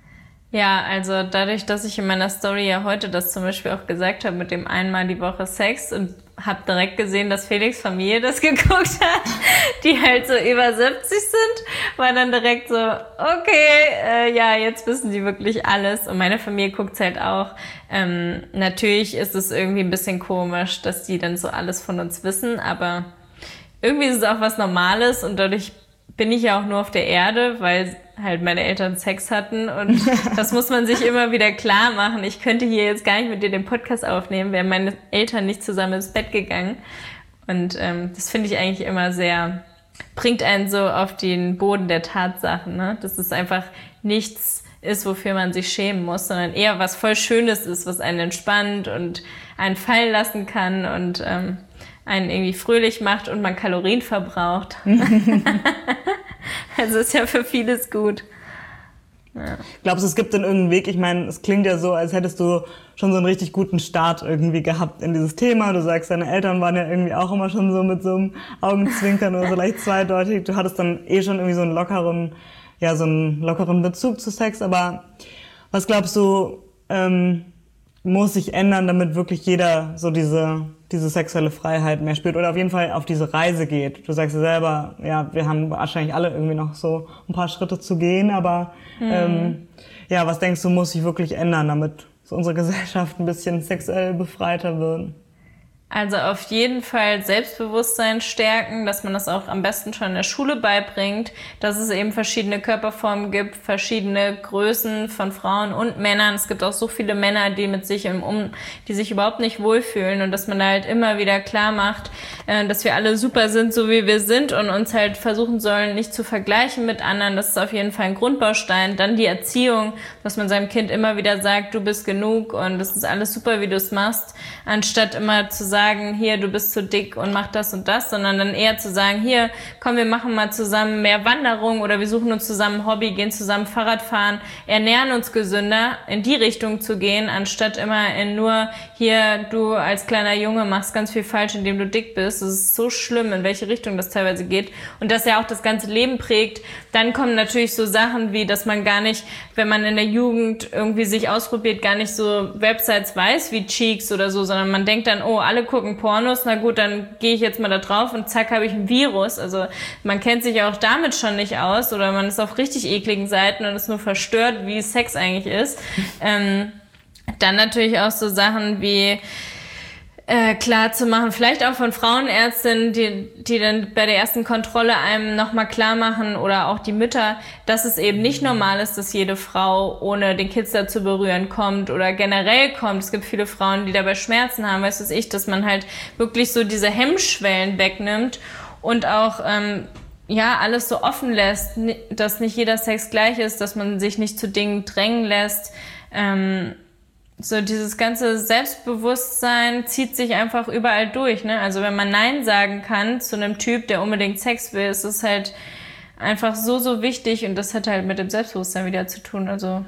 Ja, also dadurch, dass ich in meiner Story ja heute das zum Beispiel auch gesagt habe mit dem einmal die Woche Sex und habe direkt gesehen, dass Felix' Familie das geguckt hat, die halt so über siebzig sind, war dann direkt so, okay, äh, ja, jetzt wissen die wirklich alles. Und meine Familie guckt's halt auch. Ähm, natürlich ist es irgendwie ein bisschen komisch, dass die dann so alles von uns wissen, aber irgendwie ist es auch was Normales und dadurch bin ich ja auch nur auf der Erde, weil halt meine Eltern Sex hatten und das muss man sich immer wieder klar machen. Ich könnte hier jetzt gar nicht mit dir den Podcast aufnehmen, wären meine Eltern nicht zusammen ins Bett gegangen. Und ähm, das finde ich eigentlich immer sehr, bringt einen so auf den Boden der Tatsachen, ne? Dass es einfach nichts ist, wofür man sich schämen muss, sondern eher was voll Schönes ist, was einen entspannt und einen fallen lassen kann und ähm, einen irgendwie fröhlich macht und man Kalorien verbraucht. Also ist ja für vieles gut. Ja. Glaubst du, es gibt denn irgendeinen Weg? Ich meine, es klingt ja so, als hättest du schon so einen richtig guten Start irgendwie gehabt in dieses Thema. Du sagst, deine Eltern waren ja irgendwie auch immer schon so mit so einem Augenzwinkern oder so leicht zweideutig. Du hattest dann eh schon irgendwie so einen lockeren, ja, so einen lockeren Bezug zu Sex. Aber was glaubst du, ähm, muss sich ändern, damit wirklich jeder so diese diese sexuelle Freiheit mehr spürt oder auf jeden Fall auf diese Reise geht? Du sagst ja selber, ja, wir haben wahrscheinlich alle irgendwie noch so ein paar Schritte zu gehen, aber mhm. ähm, ja, was denkst du, muss sich wirklich ändern, damit so unsere Gesellschaft ein bisschen sexuell befreiter wird? Also auf jeden Fall Selbstbewusstsein stärken, dass man das auch am besten schon in der Schule beibringt, dass es eben verschiedene Körperformen gibt, verschiedene Größen von Frauen und Männern. Es gibt auch so viele Männer, die mit sich im Um, die sich überhaupt nicht wohlfühlen und dass man da halt immer wieder klar macht, äh, dass wir alle super sind, so wie wir sind und uns halt versuchen sollen, nicht zu vergleichen mit anderen. Das ist auf jeden Fall ein Grundbaustein. Dann die Erziehung, dass man seinem Kind immer wieder sagt, du bist genug und das ist alles super, wie du es machst, anstatt immer zu sagen, sagen, hier, du bist zu dick und mach das und das, sondern dann eher zu sagen, hier, komm, wir machen mal zusammen mehr Wanderung oder wir suchen uns zusammen ein Hobby, gehen zusammen Fahrrad fahren, ernähren uns gesünder, in die Richtung zu gehen, anstatt immer in nur, hier, du als kleiner Junge machst ganz viel falsch, indem du dick bist. Das ist so schlimm, in welche Richtung das teilweise geht und das ja auch das ganze Leben prägt. Dann kommen natürlich so Sachen wie, dass man gar nicht, wenn man in der Jugend irgendwie sich ausprobiert, gar nicht so Websites weiß wie Cheeks oder so, sondern man denkt dann, oh, alle gucken Pornos, na gut, dann gehe ich jetzt mal da drauf und zack, habe ich ein Virus. Also man kennt sich auch damit schon nicht aus oder man ist auf richtig ekligen Seiten und ist nur verstört, wie Sex eigentlich ist. Ähm, dann natürlich auch so Sachen wie äh, klar zu machen, vielleicht auch von Frauenärztinnen, die, die dann bei der ersten Kontrolle einem nochmal klar machen oder auch die Mütter, dass es eben nicht normal ist, dass jede Frau ohne den Kitzler zu berühren kommt oder generell kommt. Es gibt viele Frauen, die dabei Schmerzen haben, weiß was ich, dass man halt wirklich so diese Hemmschwellen wegnimmt und auch ähm, ja alles so offen lässt, dass nicht jeder Sex gleich ist, dass man sich nicht zu Dingen drängen lässt. Ähm, So dieses ganze Selbstbewusstsein zieht sich einfach überall durch, ne? Also wenn man Nein sagen kann zu einem Typ, der unbedingt Sex will, ist es halt einfach so, so wichtig und das hat halt mit dem Selbstbewusstsein wieder zu tun. Also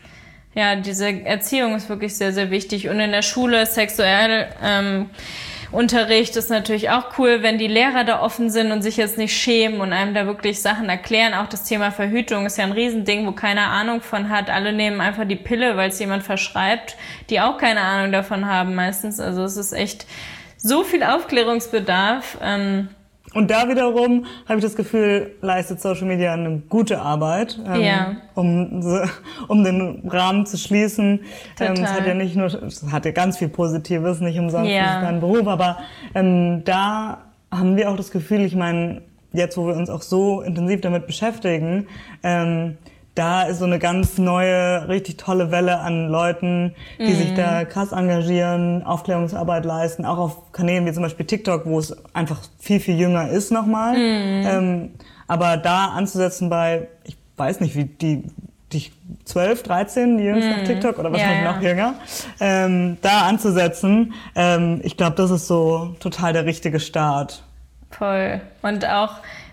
ja, diese Erziehung ist wirklich sehr, sehr wichtig und in der Schule sexuell ähm, Unterricht ist natürlich auch cool, wenn die Lehrer da offen sind und sich jetzt nicht schämen und einem da wirklich Sachen erklären. Auch das Thema Verhütung ist ja ein Riesending, wo keiner Ahnung von hat. Alle nehmen einfach die Pille, weil es jemand verschreibt, die auch keine Ahnung davon haben meistens. Also es ist echt so viel Aufklärungsbedarf. Ähm, Und da wiederum habe ich das Gefühl, leistet Social Media eine gute Arbeit, ähm, ja. um, um den Rahmen zu schließen. Total. Ähm, es hat ja nicht nur, es hat ja ganz viel Positives, nicht umsonst ja. ist es mein Beruf, aber ähm, da haben wir auch das Gefühl, ich meine, jetzt wo wir uns auch so intensiv damit beschäftigen, ähm, da ist so eine ganz neue, richtig tolle Welle an Leuten, die mhm. sich da krass engagieren, Aufklärungsarbeit leisten, auch auf Kanälen wie zum Beispiel TikTok, wo es einfach viel, viel jünger ist nochmal. Mhm. Ähm, aber da anzusetzen bei, ich weiß nicht, wie die, die zwölf, dreizehn, die jüngsten mhm. auf TikTok oder wahrscheinlich ja, ja. noch jünger, ähm, da anzusetzen, ähm, ich glaube, das ist so total der richtige Start. Voll. Und auch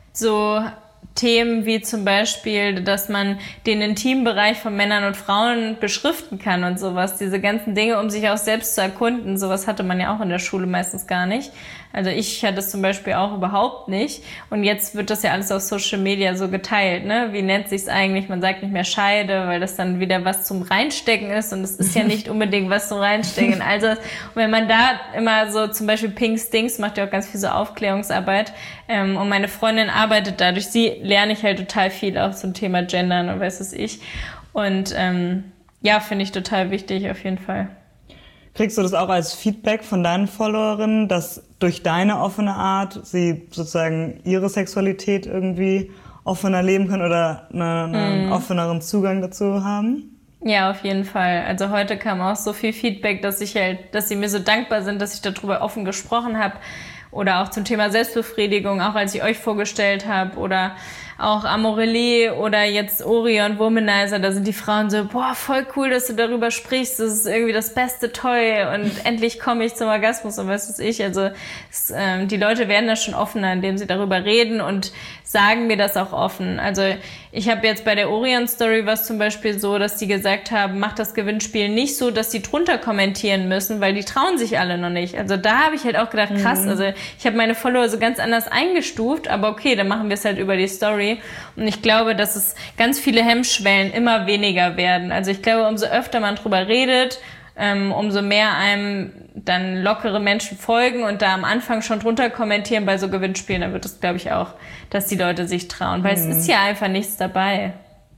so Themen wie zum Beispiel, dass man den Intimbereich von Männern und Frauen beschriften kann und sowas. Diese ganzen Dinge, um sich auch selbst zu erkunden. Sowas hatte man ja auch in der Schule meistens gar nicht. Also ich hatte es zum Beispiel auch überhaupt nicht. Und jetzt wird das ja alles auf Social Media so geteilt, ne? Wie nennt sich's eigentlich? Man sagt nicht mehr Scheide, weil das dann wieder was zum Reinstecken ist. Und es ist ja nicht unbedingt was zum Reinstecken. Also wenn man da immer so, zum Beispiel Pink Stinks macht ja auch ganz viel so Aufklärungsarbeit. Ähm, und meine Freundin arbeitet dadurch. Sie lerne ich halt total viel auch zum Thema Gendern und weiß es ich. Und ähm, ja, finde ich total wichtig auf jeden Fall. Kriegst du das auch als Feedback von deinen Followerinnen, dass durch deine offene Art sie sozusagen ihre Sexualität irgendwie offener leben können oder einen mm. offeneren Zugang dazu haben? Ja, auf jeden Fall. Also heute kam auch so viel Feedback, dass ich halt, dass sie mir so dankbar sind, dass ich darüber offen gesprochen habe. Oder auch zum Thema Selbstbefriedigung, auch als ich euch vorgestellt habe. Oder auch Amorelie oder jetzt Orion Womanizer, da sind die Frauen so, boah, voll cool, dass du darüber sprichst, das ist irgendwie das beste Toy und endlich komme ich zum Orgasmus und was weiß ich. Also es, ähm, die Leute werden da schon offener, indem sie darüber reden und sagen mir das auch offen. Also ich habe jetzt bei der Orion-Story was zum Beispiel so, dass die gesagt haben, mach das Gewinnspiel nicht so, dass die drunter kommentieren müssen, weil die trauen sich alle noch nicht. Also da habe ich halt auch gedacht, krass, mhm. also ich habe meine Follower so ganz anders eingestuft, aber okay, dann machen wir es halt über die Story. Und ich glaube, dass es ganz viele Hemmschwellen immer weniger werden. Also ich glaube, umso öfter man drüber redet, ähm, umso mehr einem dann lockere Menschen folgen und da am Anfang schon drunter kommentieren bei so Gewinnspielen, dann wird es, glaube ich, auch, dass die Leute sich trauen, weil mhm. es ist ja einfach nichts dabei.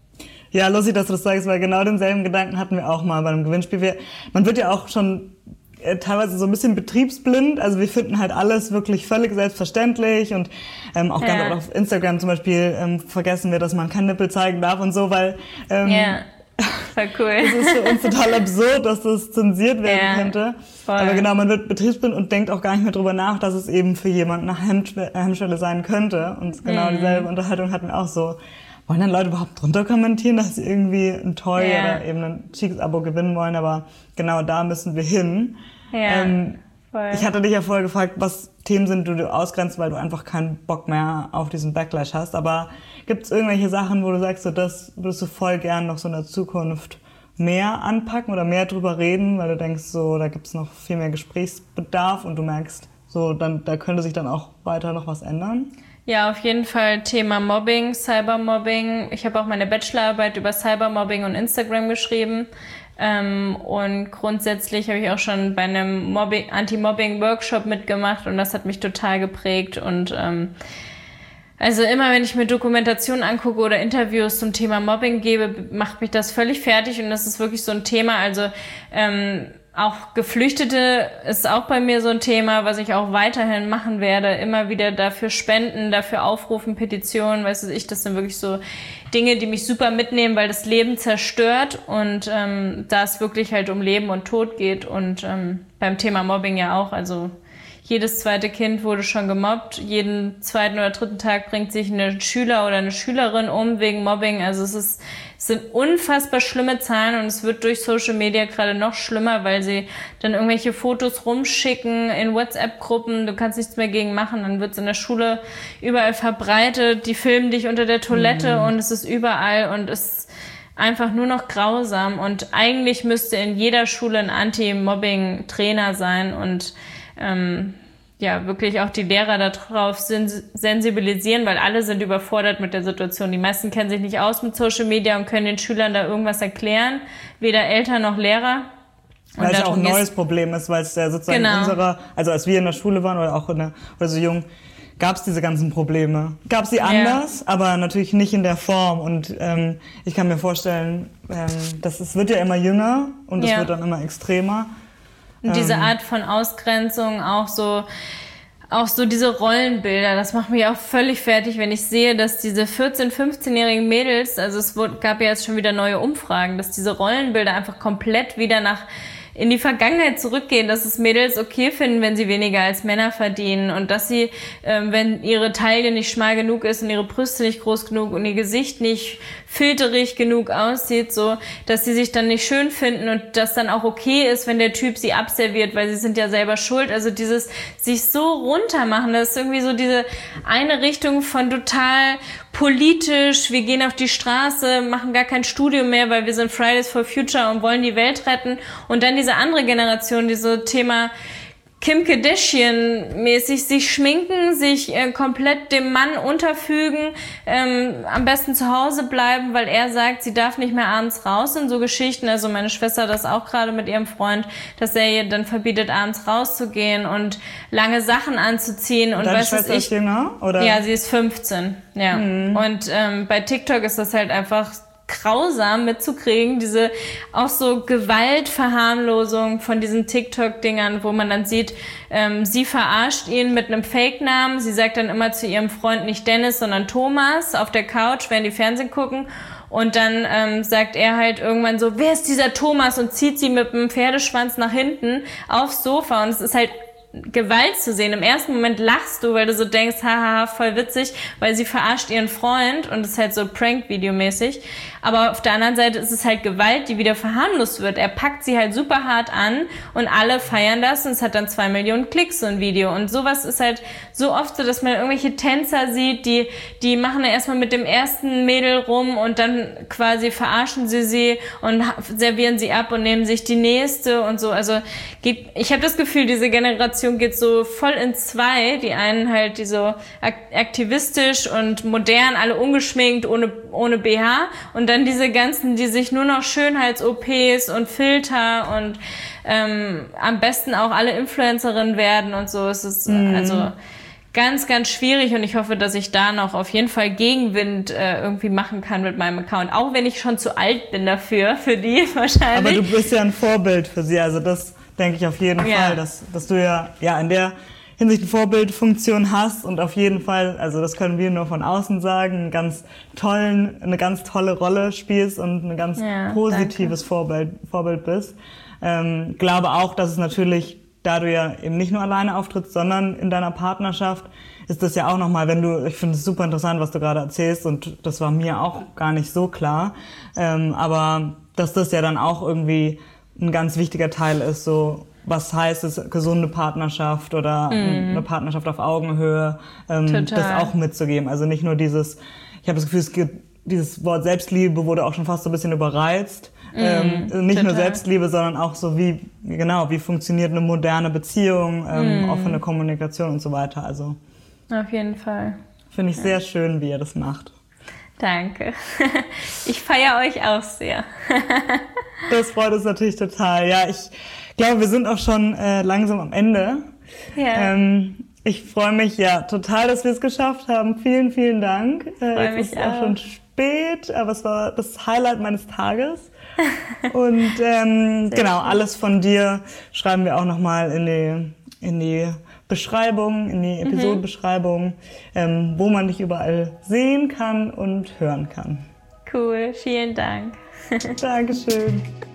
Ja, lustig, dass du das sagst, weil genau denselben Gedanken hatten wir auch mal bei einem Gewinnspiel. Wir, man wird ja auch schon äh, teilweise so ein bisschen betriebsblind, also wir finden halt alles wirklich völlig selbstverständlich und ähm, auch ganz ja. oft auf Instagram zum Beispiel ähm, vergessen wir, dass man kein Nippel zeigen darf und so, weil ähm, ja. Voll cool. Es ist für uns total absurd, dass das zensiert werden ja, könnte. Voll. Aber genau, man wird betriebsblind und denkt auch gar nicht mehr drüber nach, dass es eben für jemanden eine Hemmschwelle, Hemmschwelle sein könnte. Und genau mhm. dieselbe Unterhaltung hatten wir auch so. Wollen dann Leute überhaupt drunter kommentieren, dass sie irgendwie ein Toy ja. oder eben ein Cheeks-Abo gewinnen wollen? Aber genau da müssen wir hin. Ja, ähm, voll. Ich hatte dich ja vorher gefragt, was Themen sind, die du ausgrenzt, weil du einfach keinen Bock mehr auf diesen Backlash hast. Aber gibt es irgendwelche Sachen, wo du sagst, so, das würdest du voll gern noch so in der Zukunft mehr anpacken oder mehr drüber reden, weil du denkst, so, da gibt's noch viel mehr Gesprächsbedarf und du merkst, so, dann, da könnte sich dann auch weiter noch was ändern? Ja, auf jeden Fall Thema Mobbing, Cybermobbing. Ich habe auch meine Bachelorarbeit über Cybermobbing und Instagram geschrieben. Ähm, und grundsätzlich habe ich auch schon bei einem Mobbing, Anti-Mobbing-Workshop mitgemacht und das hat mich total geprägt und ähm, also immer, wenn ich mir Dokumentationen angucke oder Interviews zum Thema Mobbing gebe, macht mich das völlig fertig und das ist wirklich so ein Thema, also ähm, auch Geflüchtete ist auch bei mir so ein Thema, was ich auch weiterhin machen werde. Immer wieder dafür spenden, dafür aufrufen, Petitionen, weißt du, ich, das sind wirklich so Dinge, die mich super mitnehmen, weil das Leben zerstört und ähm, da es wirklich halt um Leben und Tod geht und ähm, beim Thema Mobbing ja auch, also jedes zweite Kind wurde schon gemobbt. Jeden zweiten oder dritten Tag bringt sich ein Schüler oder eine Schülerin um wegen Mobbing. Also es ist, es sind unfassbar schlimme Zahlen und es wird durch Social Media gerade noch schlimmer, weil sie dann irgendwelche Fotos rumschicken in WhatsApp-Gruppen. Du kannst nichts mehr gegen machen. Dann wird es in der Schule überall verbreitet. Die filmen dich unter der Toilette mhm. und es ist überall und es einfach nur noch grausam. Und eigentlich müsste in jeder Schule ein Anti-Mobbing-Trainer sein und Ähm, ja, wirklich auch die Lehrer darauf sensibilisieren, weil alle sind überfordert mit der Situation. Die meisten kennen sich nicht aus mit Social Media und können den Schülern da irgendwas erklären, weder Eltern noch Lehrer. Weil es ja auch ein neues Problem ist, weil es ja sozusagen genau. in unserer, also als wir in der Schule waren oder auch in der, oder so jung, gab es diese ganzen Probleme. Gab sie anders, ja. aber natürlich nicht in der Form. Und ähm, ich kann mir vorstellen, ähm, das es wird ja immer jünger und es ja. wird dann immer extremer. Und diese Art von Ausgrenzung, auch so, auch so diese Rollenbilder, das macht mich auch völlig fertig, wenn ich sehe, dass diese vierzehn-, fünfzehnjährigen Mädels, also es wurde, gab ja jetzt schon wieder neue Umfragen, dass diese Rollenbilder einfach komplett wieder nach in die Vergangenheit zurückgehen, dass es Mädels okay finden, wenn sie weniger als Männer verdienen und dass sie, ähm, wenn ihre Taille nicht schmal genug ist und ihre Brüste nicht groß genug und ihr Gesicht nicht filterig genug aussieht, so, dass sie sich dann nicht schön finden und das dann auch okay ist, wenn der Typ sie abserviert, weil sie sind ja selber schuld. Also dieses sich so runtermachen, das ist irgendwie so diese eine Richtung von total politisch, wir gehen auf die Straße, machen gar kein Studium mehr, weil wir sind Fridays for Future und wollen die Welt retten. Und dann diese andere Generation, die so Thema Kim Kardashian-mäßig sich schminken, sich äh, komplett dem Mann unterfügen, ähm, am besten zu Hause bleiben, weil er sagt, sie darf nicht mehr abends raus und so Geschichten. Also meine Schwester hat das auch gerade mit ihrem Freund, dass er ihr dann verbietet, abends rauszugehen und lange Sachen anzuziehen. Und Deine weißt du, Schwester ich, ist jünger, oder? Ja, sie ist fünfzehn. Ja. Mhm. Und ähm, bei TikTok ist das halt einfach grausam mitzukriegen, diese auch so Gewaltverharmlosung von diesen TikTok-Dingern, wo man dann sieht, ähm, sie verarscht ihn mit einem Fake-Namen, sie sagt dann immer zu ihrem Freund nicht Dennis, sondern Thomas auf der Couch, während die Fernsehen gucken, und dann ähm, sagt er halt irgendwann so, wer ist dieser Thomas, und zieht sie mit dem Pferdeschwanz nach hinten aufs Sofa, und es ist halt Gewalt zu sehen. Im ersten Moment lachst du, weil du so denkst, haha, voll witzig, weil sie verarscht ihren Freund und es ist halt so Prank-Video-mäßig. Aber auf der anderen Seite ist es halt Gewalt, die wieder verharmlost wird. Er packt sie halt super hart an und alle feiern das und es hat dann zwei Millionen Klicks, so ein Video. Und sowas ist halt so oft so, dass man irgendwelche Tänzer sieht, die, die machen ja erstmal mit dem ersten Mädel rum und dann quasi verarschen sie sie und servieren sie ab und nehmen sich die nächste und so. Also geht, ich habe das Gefühl, diese Generation geht so voll in zwei. Die einen halt, die so aktivistisch und modern, alle ungeschminkt, ohne, ohne B H. Und dann diese ganzen, die sich nur noch Schönheits-O Ps und Filter und ähm, am besten auch alle Influencerinnen werden und so. Es ist mhm. also ganz, ganz schwierig und ich hoffe, dass ich da noch auf jeden Fall Gegenwind äh, irgendwie machen kann mit meinem Account. Auch wenn ich schon zu alt bin dafür, für die wahrscheinlich. Aber du bist ja ein Vorbild für sie, also das denke ich auf jeden ja. Fall, dass, dass du ja, ja in der Hinsicht eine Vorbildfunktion hast und auf jeden Fall, also das können wir nur von außen sagen, einen ganz tollen, eine ganz tolle Rolle spielst und ein ganz ja, positives Vorbild, Vorbild bist. Ähm, glaube auch, dass es natürlich, da du ja eben nicht nur alleine auftrittst, sondern in deiner Partnerschaft, ist das ja auch nochmal, wenn du, ich finde es super interessant, was du gerade erzählst und das war mir auch gar nicht so klar, ähm, aber dass das ja dann auch irgendwie ein ganz wichtiger Teil ist, so was heißt es, gesunde Partnerschaft oder mm. eine Partnerschaft auf Augenhöhe, ähm, das auch mitzugeben. Also nicht nur dieses, ich habe das Gefühl, es gibt, dieses Wort Selbstliebe wurde auch schon fast so ein bisschen überreizt. Mm, ähm, nicht total. Nur Selbstliebe, sondern auch so wie, genau, wie funktioniert eine moderne Beziehung, ähm, mm. offene Kommunikation und so weiter. Also auf jeden Fall. Finde ich ja. sehr schön, wie ihr das macht. Danke. Ich feiere euch auch sehr. Das freut uns natürlich total. Ja, ich glaube, wir sind auch schon äh, langsam am Ende. Ja. Ähm, ich freue mich ja total, dass wir es geschafft haben. Vielen, vielen Dank. Äh, es ist auch schon spät, aber es war das Highlight meines Tages. Und ähm, genau, schön. Alles von dir schreiben wir auch nochmal in die, in die Beschreibung, in die Episodenbeschreibung, mhm. ähm, wo man dich überall sehen kann und hören kann. Cool, vielen Dank. Dankeschön.